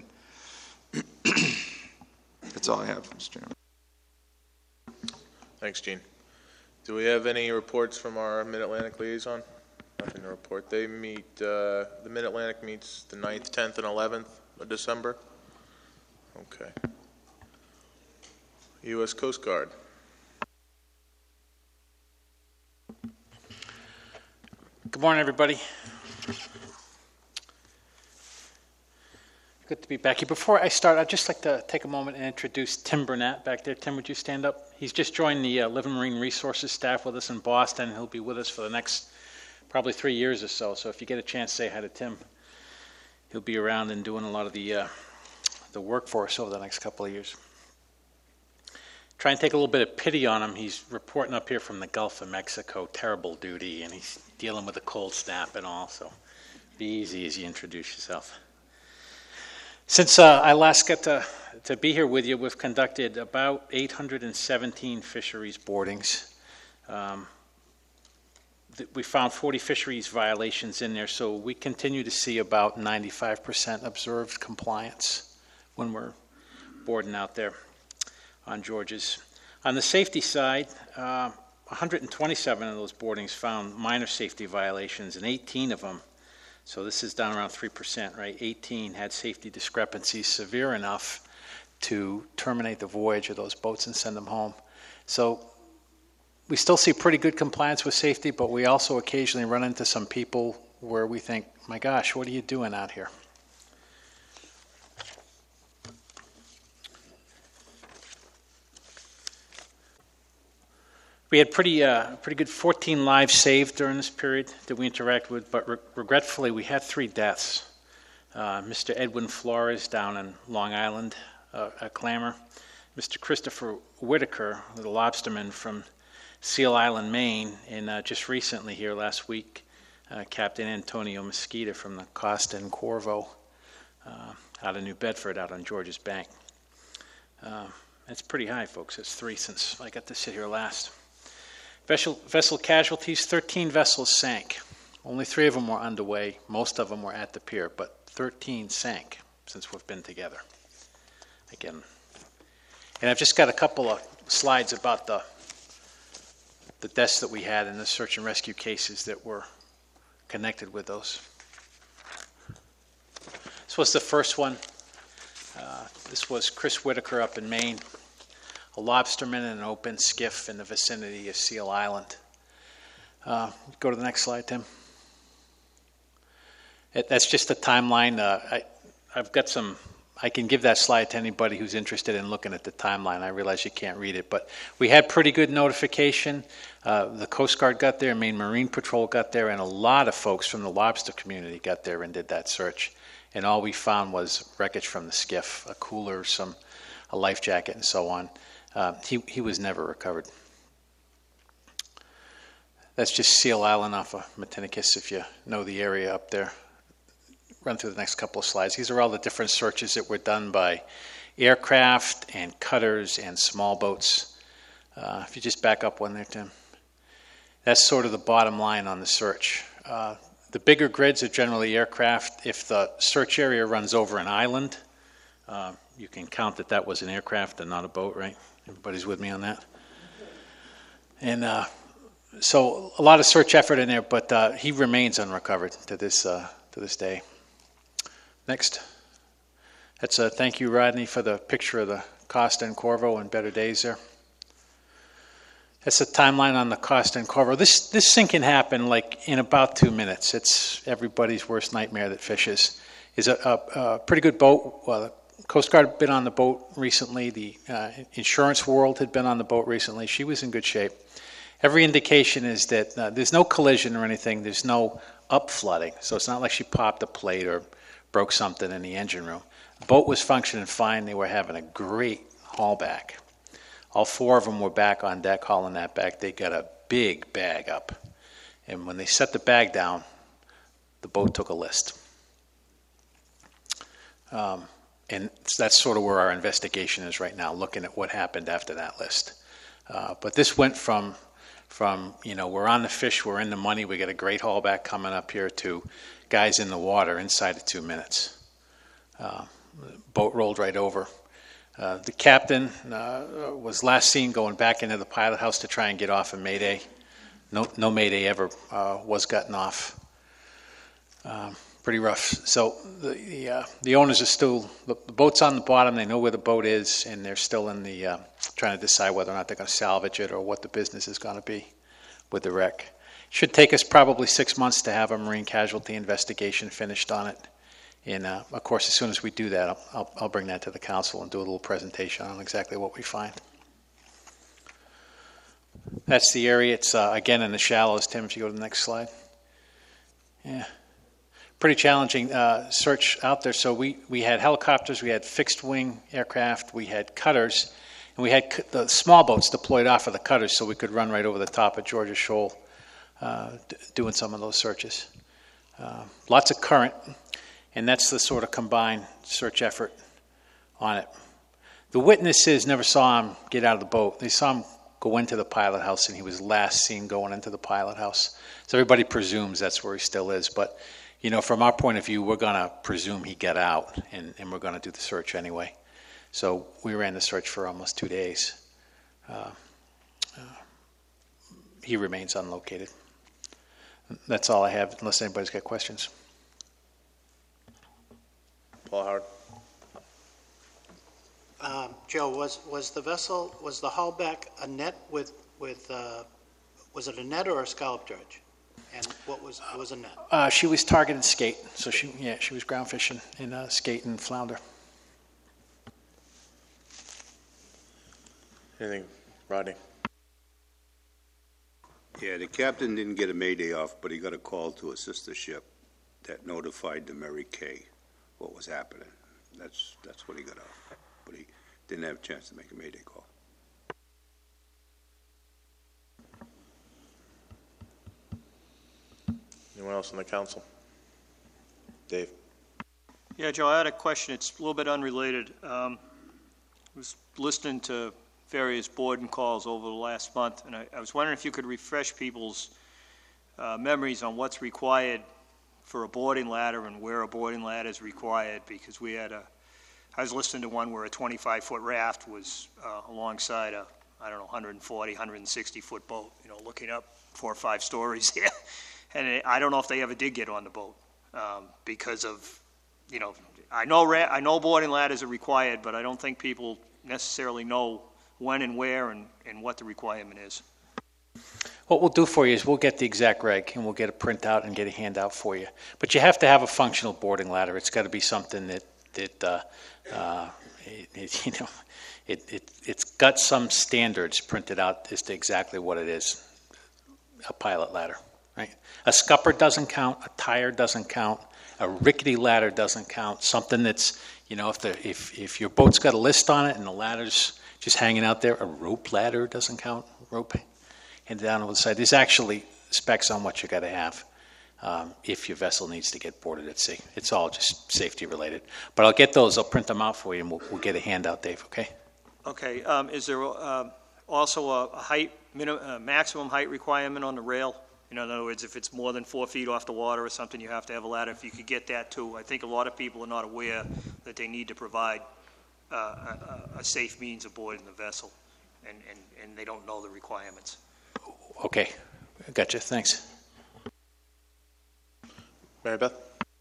That's all I have, Mr. Chairman. Thanks, Gene. Do we have any reports from our Mid-Atlantic liaison? Nothing to report. They meet, the Mid-Atlantic meets the 9th, 10th, and 11th of December. Okay. U.S. Coast Guard. Good morning, everybody. Good to be back here. Before I start, I'd just like to take a moment and introduce Tim Burnett back there. Tim, would you stand up? He's just joined the Living Marine Resources staff with us in Boston. He'll be with us for the next probably 3 years or so. So if you get a chance, say hi to Tim. He'll be around and doing a lot of the work for us over the next couple of years. Try and take a little bit of pity on him. He's reporting up here from the Gulf of Mexico, terrible duty, and he's dealing with a cold snap and all. So be easy as you introduce yourself. Since I last got to be here with you, we've conducted about 817 fisheries boardings. We found 40 fisheries violations in there, so we continue to see about 95% observed compliance when we're boarding out there on Georges. On the safety side, 127 of those boardings found minor safety violations, and 18 of them, so this is down around 3%, right? 18 had safety discrepancies severe enough to terminate the voyage of those boats and send them home. So we still see pretty good compliance with safety, but we also occasionally run into some people where we think, my gosh, what are you doing out here? We had pretty good 14 lives saved during this period that we interact with, but regretfully we had 3 deaths. Mr. Edwin Flores down in Long Island, Clamor, Mr. Christopher Whitaker, the lobsterman from Seal Island, Maine, and just recently here last week, Captain Antonio Mesquita from the Costa and Corvo out of New Bedford, out on George's Bank. That's pretty high, folks. It's 3 since I got to sit here last. Vessel casualties, 13 vessels sank. Only 3 of them were underway. Most of them were at the pier, but 13 sank since we've been together. Again. And I've just got a couple of slides about the deaths that we had in the search and rescue cases that were connected with those. This was the first one. This was Chris Whitaker up in Maine, a lobsterman in an open skiff in the vicinity of Seal Island. Go to the next slide, Tim. That's just a timeline. I've got some. I can give that slide to anybody who's interested in looking at the timeline. I realize you can't read it, but we had pretty good notification. The Coast Guard got there, Maine Marine Patrol got there, and a lot of folks from the lobster community got there and did that search. And all we found was wreckage from the skiff, a cooler, a life jacket, and so on. He was never recovered. That's just Seal Island off of Matinicus, if you know the area up there. Run through the next couple of slides. These are all the different searches that were done by aircraft and cutters and small boats. If you just back up one there, Tim. That's sort of the bottom line on the search. The bigger grids are generally aircraft. If the search area runs over an island, you can count that was an aircraft and not a boat, right? Everybody's with me on that? And so a lot of search effort in there, but he remains unrecovered to this day. Next. That's a thank you, Rodney, for the picture of the Costa and Corvo and Better Days there. That's a timeline on the Costa and Corvo. This sinking happened like in about 2 minutes. It's everybody's worst nightmare that fishes. Is a pretty good boat. Well, the Coast Guard had been on the boat recently. The insurance world had been on the boat recently. She was in good shape. Every indication is that there's no collision or anything. There's no upflooding. So it's not like she popped a plate or broke something in the engine room. The boat was functioning fine. They were having a great haul back. All 4 of them were back on deck hauling that back. They got a big bag up. And when they set the bag down, the boat took a list. And that's sort of where our investigation is right now, looking at what happened after that list. But this went from we're on the fish, we're in the money, we got a great haul back coming up here, to guys in the water inside of 2 minutes. Boat rolled right over. The captain was last seen going back into the pilot house to try and get off a mayday. No mayday ever was gotten off. Pretty rough. So the owners are still, the boat's on the bottom, they know where the boat is, and they're still in the trying to decide whether or not they're going to salvage it or what the business is going to be with the wreck. Should take us probably 6 months to have a marine casualty investigation finished on it. And of course, as soon as we do that, I'll bring that to the council and do a little presentation on exactly what we find. That's the area. It's again in the shallows. Tim, if you go to the next slide. Yeah. Pretty challenging search out there. So we had helicopters, we had fixed wing aircraft, we had cutters, and we had the small boats deployed off of the cutters so we could run right over the top of Georgia Shoal doing some of those searches. Lots of current, and that's the sort of combined search effort on it. The witnesses never saw him get out of the boat. They saw him go into the pilot house, and he was last seen going into the pilot house. So everybody presumes that's where he still is, but from our point of view, we're going to presume he got out, and we're going to do the search anyway. So we ran the search for almost 2 days. He remains unlocated. That's all I have, unless anybody's got questions. Paul Howard. Joe, was the haul back a net with was it a net or a scallop dredge? And what was it? Was a net? She was targeting skate, so she was ground fishing in skate and flounder. Anything, Rodney? Yeah, the captain didn't get a mayday off, but he got a call to a sister ship that notified the Mary Kay what was happening. That's what he got off, but he didn't have a chance to make a mayday call. Anyone else on the council? Dave? Yeah, Joe, I had a question. It's a little bit unrelated. I was listening to various board and calls over the last month, and I was wondering if you could refresh people's memories on what's required for a boarding ladder and where a boarding ladder is required, because I was listening to one where a 25-foot raft was alongside a, 140, 160-foot boat, looking up 4 or 5 stories here. And I don't know if they ever did get on the boat because of, I know boarding ladders are required, but I don't think people necessarily know when and where and what the requirement is. What we'll do for you is we'll get the exact reg, and we'll get a printout and get a handout for you. But you have to have a functional boarding ladder. It's got to be something it's got some standards printed out as to exactly what it is, a pilot ladder, right? A scupper doesn't count, a tire doesn't count, a rickety ladder doesn't count, something that's, if your boat's got a list on it and the ladder's just hanging out there, a rope ladder doesn't count, rope and down on the side. There's actually specs on what you got to have if your vessel needs to get boarded at sea. It's all just safety related. But I'll get those, I'll print them out for you, and we'll get a handout, Dave, okay? Okay, is there also a maximum height requirement on the rail? In other words, if it's more than 4 feet off the water or something, you have to have a ladder. If you could get that too. I think a lot of people are not aware that they need to provide a safe means of boarding the vessel, and they don't know the requirements. Okay, gotcha, thanks. Mary Beth?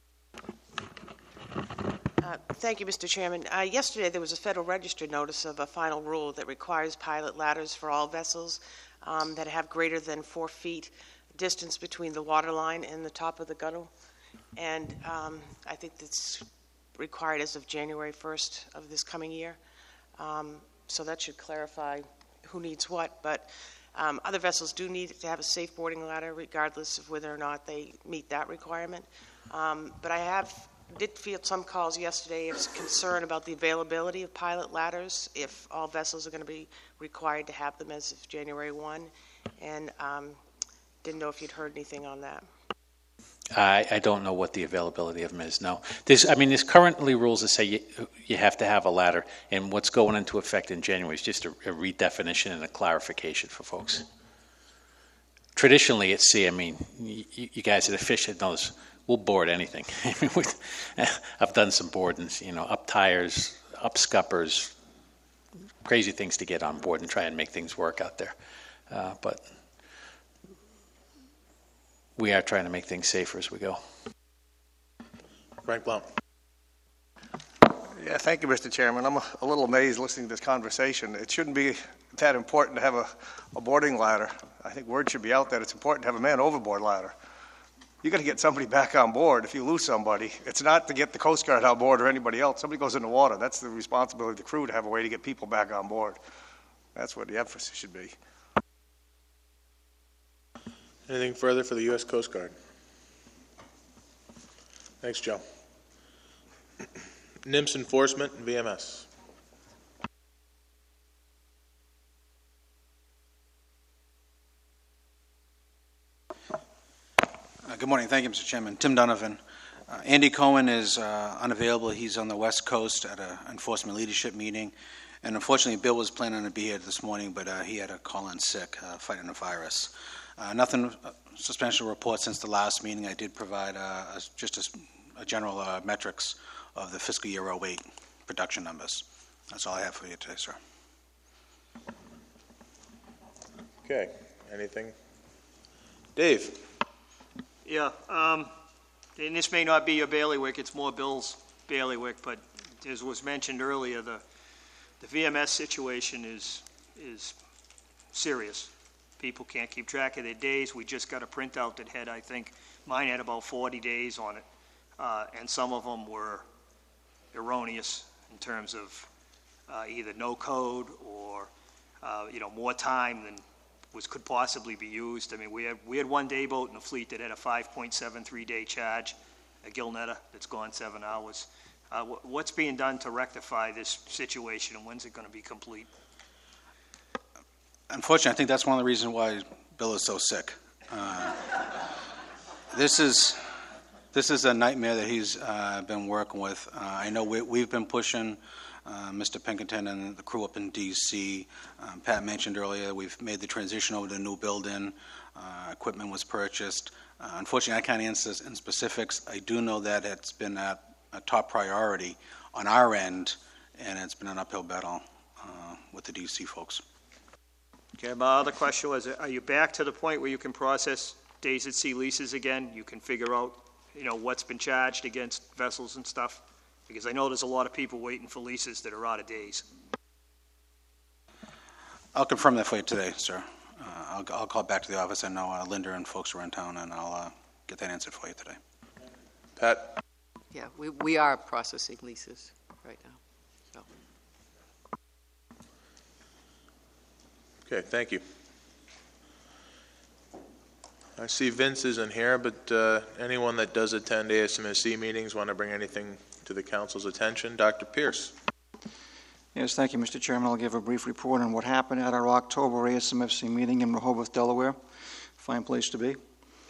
Thank you, Mr. Chairman. Yesterday, there was a Federal Register notice of a final rule that requires pilot ladders for all vessels that have greater than 4 feet distance between the waterline and the top of the gunnel. And I think that's required as of January 1st of this coming year. So that should clarify who needs what. But other vessels do need to have a safe boarding ladder regardless of whether or not they meet that requirement. But I did field some calls yesterday of concern about the availability of pilot ladders if all vessels are going to be required to have them as of January 1. And didn't know if you'd heard anything on that. I don't know what the availability of them is, no. There's currently rules that say you have to have a ladder, and what's going into effect in January is just a redefinition and a clarification for folks. Traditionally at sea, you guys that are fishing knows, we'll board anything. I've done some boardings, up tires, up scuppers, crazy things to get on board and try and make things work out there. But we are trying to make things safer as we go. Frank Blount. Yeah, thank you, Mr. Chairman. I'm a little amazed listening to this conversation. It shouldn't be that important to have a boarding ladder. I think word should be out that it's important to have a man overboard ladder. You got to get somebody back on board if you lose somebody. It's not to get the Coast Guard on board or anybody else. Somebody goes in the water. That's the responsibility of the crew to have a way to get people back on board. That's what the emphasis should be. Anything further for the U.S. Coast Guard? Thanks, Joe. NIMS enforcement and VMS. Good morning. Thank you, Mr. Chairman. Tim Donovan. Andy Cohen is unavailable. He's on the West Coast at an enforcement leadership meeting. And unfortunately, Bill was planning to be here this morning, but he had to call in sick, fighting a virus. Nothing substantial report since the last meeting. I did provide just a general metrics of the fiscal year 08 production numbers. That's all I have for you today, sir. Okay. Anything? Dave? Yeah, and this may not be your bailiwick, it's more Bill's bailiwick, but as was mentioned earlier, the VMS situation is serious. People can't keep track of their days. We just got a printout that had, I think, mine had about 40 days on it, and some of them were erroneous in terms of either no code or more time than could possibly be used. I mean, we had one day boat in the fleet that had a 5.73 day charge, a Gilnetta that's gone 7 hours. What's being done to rectify this situation, and when's it going to be complete? Unfortunately, I think that's one of the reasons why Bill is so sick. This is a nightmare that he's been working with. I know we've been pushing Mr. Pinkerton and the crew up in D.C. Pat mentioned earlier we've made the transition over to the new building. Equipment was purchased. Unfortunately, I can't answer this in specifics. I do know that it's been a top priority on our end, and it's been an uphill battle with the D.C. folks. Okay, my other question was, are you back to the point where you can process days at sea leases again? You can figure out, what's been charged against vessels and stuff? Because I know there's a lot of people waiting for leases that are out of days. I'll confirm that for you today, sir. I'll call back to the office. I know Linda and folks are in town, and I'll get that answered for you today. Pat? Yeah, we are processing leases right now. Okay, thank you. I see Vince isn't here, but anyone that does attend ASMSC meetings want to bring anything to the council's attention? Dr. Pierce. Yes, thank you, Mr. Chairman. I'll give a brief report on what happened at our October ASMFC meeting in Rehoboth, Delaware. Fine place to be.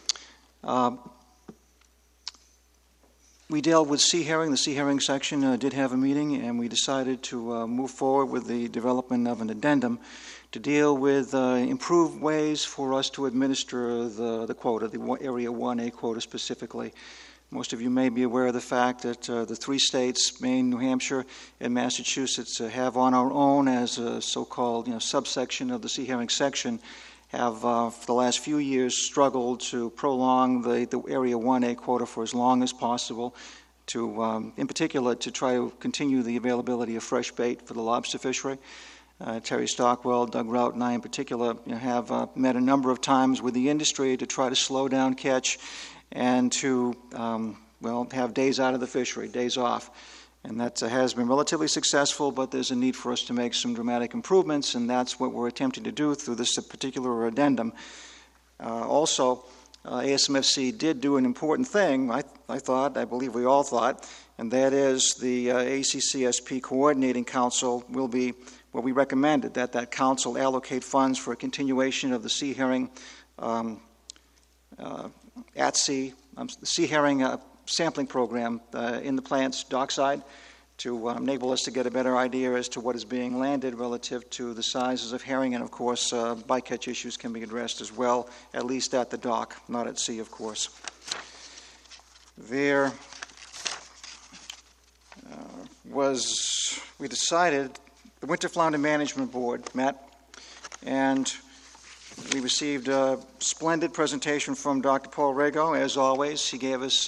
We dealt with sea herring. The sea herring section did have a meeting, and we decided to move forward with the development of an addendum to deal with improved ways for us to administer the quota, the Area 1A quota specifically. Most of you may be aware of the fact that the three states, Maine, New Hampshire, and Massachusetts, have on our own as a so-called subsection of the sea herring section, have for the last few years struggled to prolong the Area 1A quota for as long as possible, to, in particular, to try to continue the availability of fresh bait for the lobster fishery. Terry Stockwell, Doug Rout, and I in particular have met a number of times with the industry to try to slow down catch and to, have days out of the fishery, days off. And that has been relatively successful, but there's a need for us to make some dramatic improvements, and that's what we're attempting to do through this particular addendum. Also, ASMFC did do an important thing, I believe we all thought, and that is the ACCSP Coordinating Council will be, we recommended that council allocate funds for a continuation of the sea herring at sea, the sea herring sampling program in the plants dockside to enable us to get a better idea as to what is being landed relative to the sizes of herring, and of course bycatch issues can be addressed as well, at least at the dock, not at sea, of course. We decided, the Winter Flounder Management Board met, and we received a splendid presentation from Dr. Paul Rego, as always. He gave us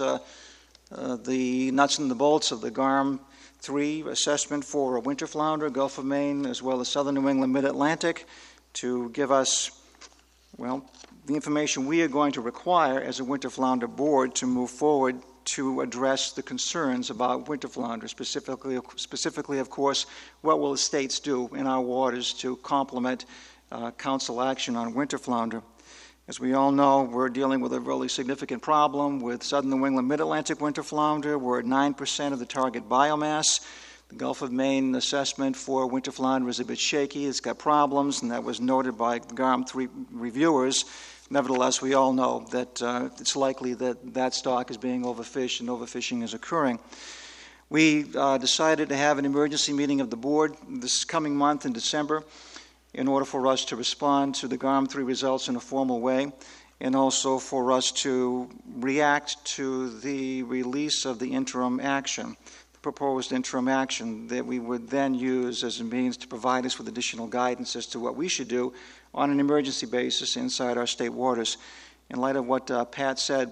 the nuts and the bolts of the GARM 3 assessment for winter flounder, Gulf of Maine, as well as southern New England, mid-Atlantic, to give us, the information we are going to require as a winter flounder board to move forward to address the concerns about winter flounder, specifically, of course, what will the states do in our waters to complement council action on winter flounder. As we all know, we're dealing with a really significant problem with southern New England mid-Atlantic winter flounder. We're at 9% of the target biomass. The Gulf of Maine assessment for winter flounder is a bit shaky. It's got problems, and that was noted by the GARM 3 reviewers. Nevertheless, we all know that it's likely that stock is being overfished and overfishing is occurring. We decided to have an emergency meeting of the board this coming month in December in order for us to respond to the GARM 3 results in a formal way, and also for us to react to the release of the interim action, the proposed interim action that we would then use as a means to provide us with additional guidance as to what we should do on an emergency basis inside our state waters. In light of what Pat said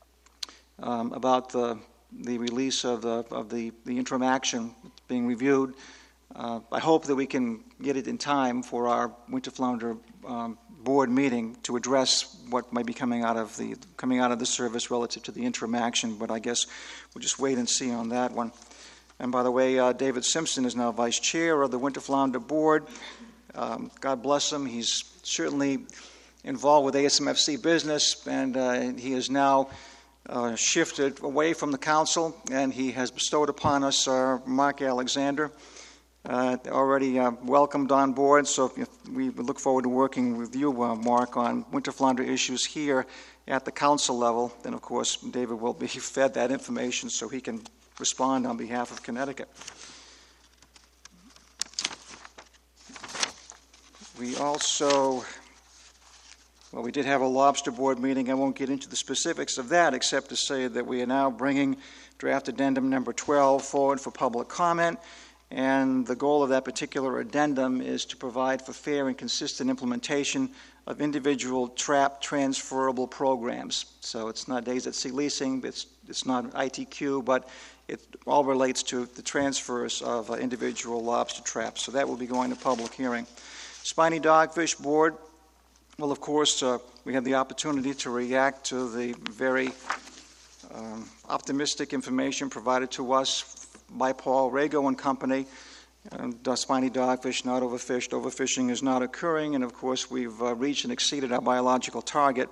about the release of the interim action being reviewed, I hope that we can get it in time for our winter flounder board meeting to address what might be coming out of the service relative to the interim action. But I guess we'll just wait and see on that one. And by the way, David Simpson is now vice chair of the winter flounder board. God bless him. He's certainly involved with ASMFC business, and he is now shifted away from the council, and he has bestowed upon us Mark Alexander, already welcomed on board. So we look forward to working with you, Mark, on winter flounder issues here at the council level. Then, of course, David will be fed that information so he can respond on behalf of Connecticut. We also, well, we did have a lobster board meeting. I won't get into the specifics of that except to say that we are now bringing draft addendum number 12 forward for public comment. And the goal of that particular addendum is to provide for fair and consistent implementation of individual TRAP transferable programs. So it's not Days at Sea leasing, it's not ITQ, but it all relates to the transfers of individual lobster traps. So that will be going to public hearing. Spiny Dogfish Board, well, of course, we had the opportunity to react to the very optimistic information provided to us by Paul Rago and Company. Spiny dogfish not overfished. Overfishing is not occurring, and of course we've reached and exceeded our biological target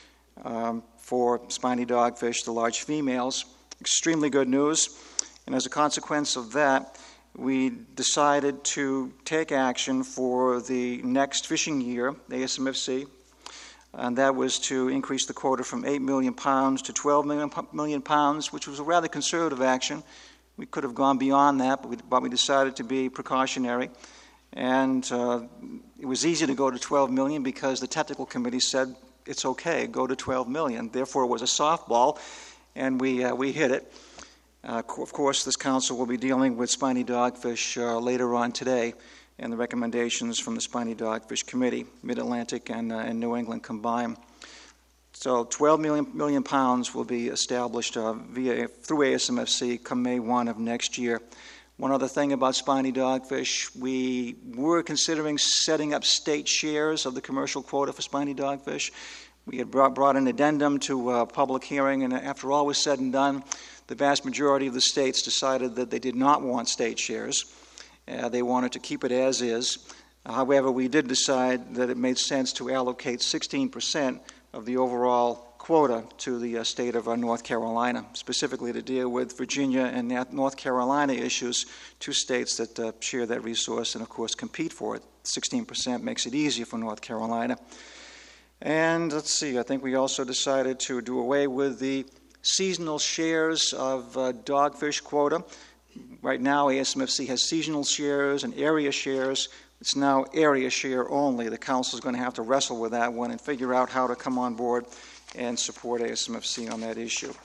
for spiny dogfish, the large females. Extremely good news, and as a consequence of that, we decided to take action for the next fishing year, ASMFC, and that was to increase the quota from 8 million pounds to 12 million pounds, which was a rather conservative action. We could have gone beyond that, but we decided to be precautionary. And it was easy to go to 12 million because the technical committee said, it's okay, go to 12 million. Therefore, it was a softball, and we hit it. Of course, this council will be dealing with spiny dogfish later on today, and the recommendations from the Spiny Dogfish Committee, Mid-Atlantic and New England combined. So 12 million pounds will be established through ASMFC come May 1 of next year. One other thing about spiny dogfish, we were considering setting up state shares of the commercial quota for spiny dogfish. We had brought an addendum to a public hearing, and after all was said and done, the vast majority of the states decided that they did not want state shares. They wanted to keep it as is. However, we did decide that it made sense to allocate 16% of the overall quota to the state of North Carolina, specifically to deal with Virginia and North Carolina issues, two states that share that resource and, of course, compete for it. 16% makes it easier for North Carolina. And let's see, I think we also decided to do away with the seasonal shares of dogfish quota. Right now, ASMFC has seasonal shares and area shares. It's now area share only. The council is going to have to wrestle with that one and figure out how to come on board and support ASMFC on that issue.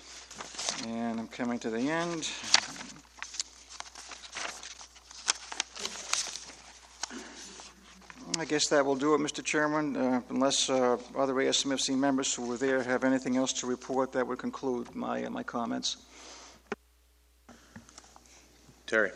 And I'm coming to the end. I guess that will do it, Mr. Chairman, unless other ASMFC members who were there have anything else to report. That would conclude my comments. Terry.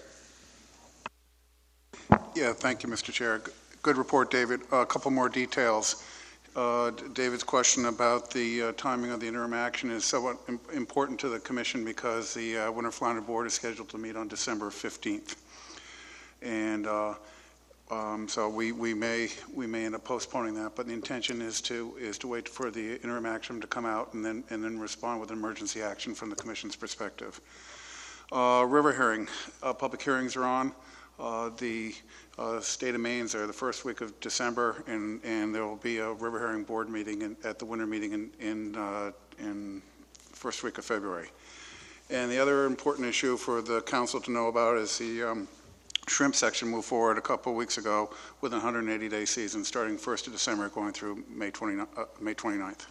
Yeah, thank you, Mr. Chair. Good report, David. A couple more details. David's question about the timing of the interim action is somewhat important to the Commission because the Winter Flounder Board is scheduled to meet on December 15th. And so we may end up postponing that, but the intention is to wait for the interim action to come out and then respond with an emergency action from the Commission's perspective. River hearing, public hearings are on. The state of Maine's are the first week of December, and there will be a river hearing board meeting at the winter meeting in first week of February. And the other important issue for the council to know about is the shrimp section moved forward a couple of weeks ago with a 180-day season starting 1st of December going through May 29th.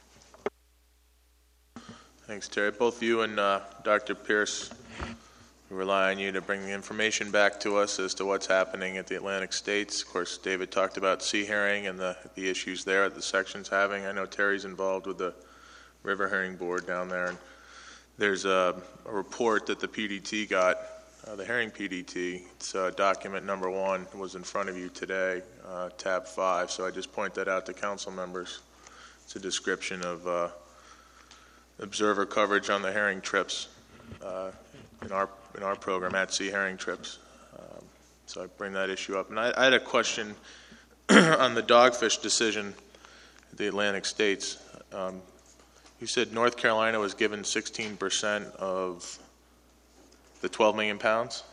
Thanks, Terry. Both you and Dr. Pierce rely on you to bring the information back to us as to what's happening at the Atlantic States. Of course, David talked about sea herring and the issues there that the section's having. I know Terry's involved with the River Herring Board down there. And there's a report that the PDT got, the Herring PDT. It's document number 1 was in front of you today, tab 5. So I just point that out to council members. It's a description of observer coverage on the herring trips in our program at sea herring trips. So I bring that issue up. And I had a question on the dogfish decision at the Atlantic States. You said North Carolina was given 16% of the 12 million pounds?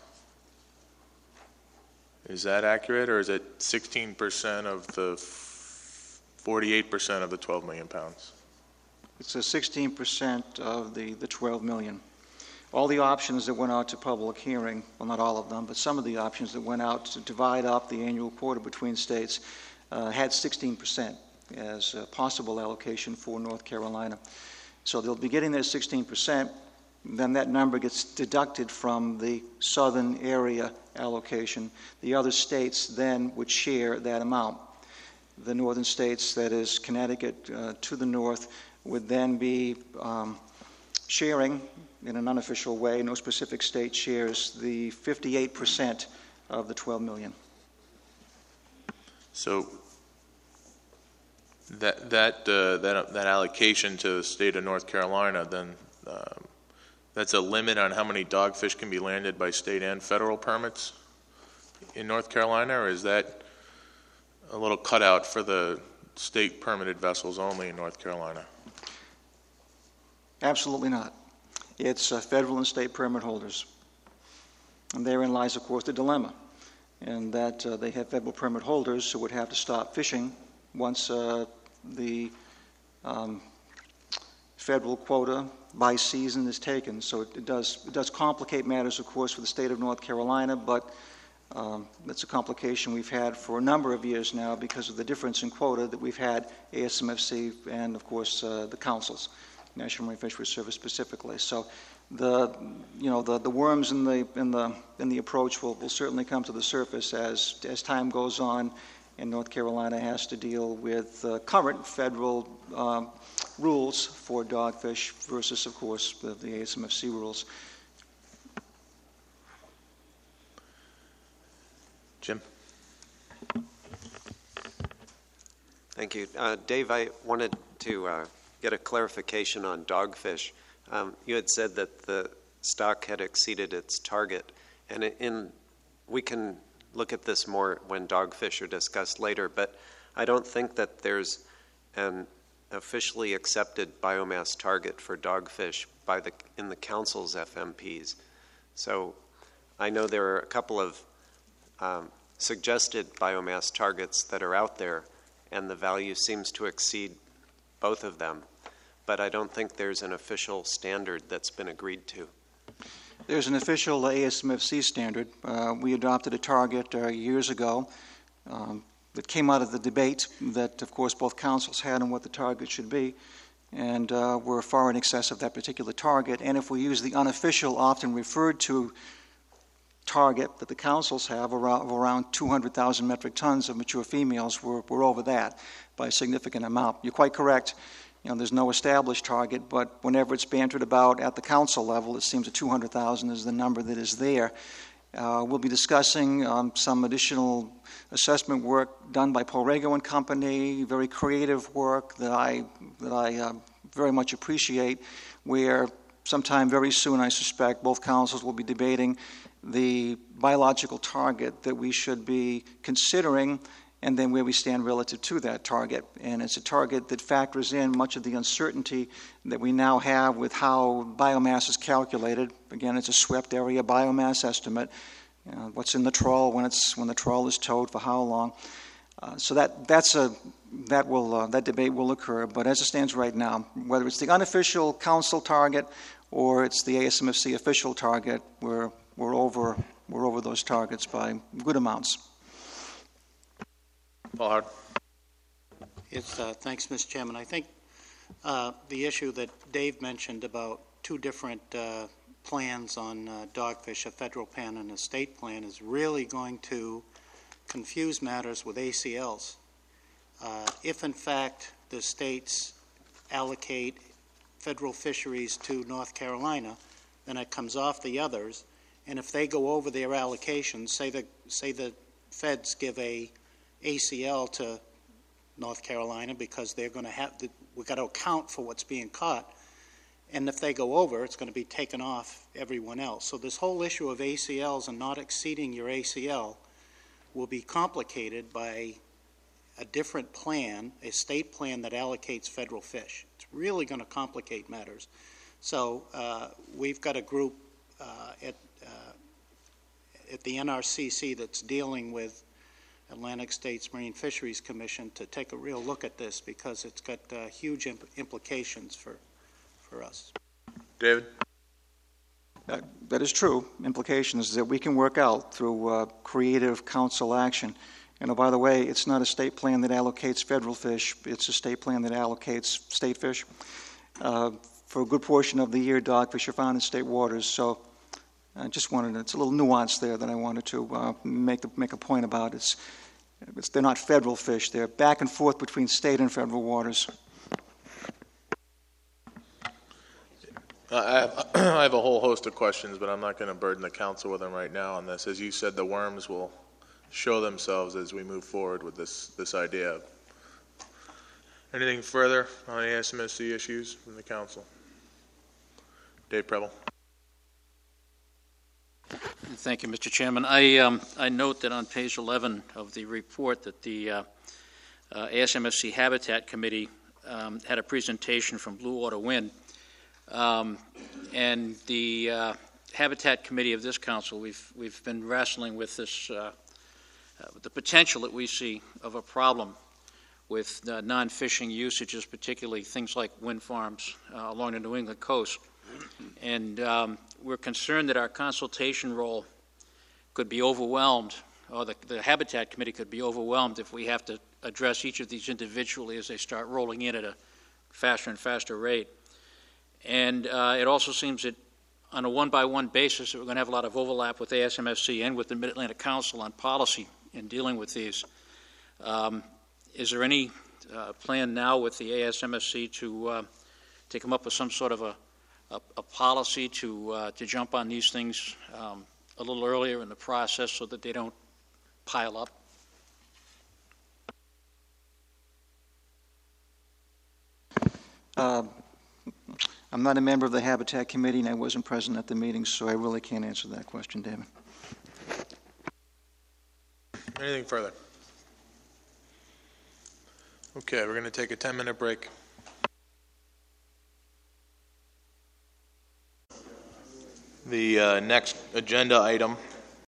Is that accurate, or is it 16% of the 48% of the 12 million pounds? It's a 16% of the 12 million. All the options that went out to public hearing, well, not all of them, but some of the options that went out to divide up the annual quota between states had 16% as a possible allocation for North Carolina. So they'll be getting their 16%, then that number gets deducted from the southern area allocation. The other states then would share that amount. The northern states, that is Connecticut to the north, would then be sharing in an unofficial way, no specific state shares, the 58% of the 12 million. So that allocation to the state of North Carolina, then that's a limit on how many dogfish can be landed by state and federal permits in North Carolina, or is that a little cutout for the state permitted vessels only in North Carolina? Absolutely not. It's federal and state permit holders. And therein lies, of course, the dilemma, in that they have federal permit holders who would have to stop fishing once the federal quota by season is taken. So it does complicate matters, of course, for the state of North Carolina, but that's a complication we've had for a number of years now because of the difference in quota that we've had, ASMFC and, of course, the councils, National Marine Fisheries Service specifically. So the worms in the approach will certainly come to the surface as time goes on, and North Carolina has to deal with current federal rules for dogfish versus, of course, the ASMFC rules. Jim? Thank you. Dave, I wanted to get a clarification on dogfish. You had said that the stock had exceeded its target, and we can look at this more when dogfish are discussed later, but I don't think that there's an officially accepted biomass target for dogfish in the council's FMPs. So I know there are a couple of suggested biomass targets that are out there, and the value seems to exceed both of them, but I don't think there's an official standard that's been agreed to. There's an official ASMFC standard. We adopted a target years ago that came out of the debate that, of course, both councils had on what the target should be, and we're far in excess of that particular target. And if we use the unofficial, often referred to target that the councils have around 200,000 metric tons of mature females, we're over that by a significant amount. You're quite correct. There's no established target, but whenever it's bantered about at the council level, it seems that 200,000 is the number that is there. We'll be discussing some additional assessment work done by Paul Rego and Company, very creative work that I very much appreciate, where sometime very soon, I suspect, both councils will be debating the biological target that we should be considering and then where we stand relative to that target. And it's a target that factors in much of the uncertainty that we now have with how biomass is calculated. Again, it's a swept area biomass estimate. What's in the trawl when the trawl is towed for how long. So that debate will occur. But as it stands right now, whether it's the unofficial council target or it's the ASMFC official target, we're over those targets by good amounts. Paul Howard. Thanks, Mr. Chairman. I think the issue that Dave mentioned about two different plans on dogfish, a federal plan and a state plan, is really going to confuse matters with ACLs. If, in fact, the states allocate federal fisheries to North Carolina, then it comes off the others, and if they go over their allocations, say the feds give a ACL to North Carolina because they're going to we've got to account for what's being caught, and if they go over, it's going to be taken off everyone else. So this whole issue of ACLs and not exceeding your ACL will be complicated by a different plan, a state plan that allocates federal fish. It's really going to complicate matters. So we've got a group at the NRCC that's dealing with Atlantic States Marine Fisheries Commission to take a real look at this, because it's got huge implications for us. David? That is true. Implications that we can work out through creative council action. And by the way, it's not a state plan that allocates federal fish. It's a state plan that allocates state fish. For a good portion of the year, dogfish are found in state waters. So I just wanted to, it's a little nuance there that I wanted to make a point about. They're not federal fish. They're back and forth between state and federal waters. I have a whole host of questions, but I'm not going to burden the council with them right now on this. As you said, the worms will show themselves as we move forward with this idea. Anything further on ASMSC issues from the council? Dave Preble. Thank you, Mr. Chairman. I note that on page 11 of the report that the ASMSC Habitat Committee had a presentation from Blue Water Wind. And the Habitat Committee of this council, we've been wrestling with this, the potential that we see of a problem with non-fishing usages, particularly things like wind farms along the New England coast. And we're concerned that our consultation role could be overwhelmed, or the Habitat Committee could be overwhelmed if we have to address each of these individually as they start rolling in at a faster and faster rate. And it also seems that on a one-by-one basis that we're going to have a lot of overlap with ASMSC and with the Mid-Atlantic Council on policy in dealing with these. Is there any plan now with the ASMSC to come up with some sort of a policy to jump on these things a little earlier in the process so that they don't pile up? I'm not a member of the Habitat Committee, and I wasn't present at the meeting, so I really can't answer that question, David. Anything further? Okay, we're going to take a 10-minute break. The next agenda item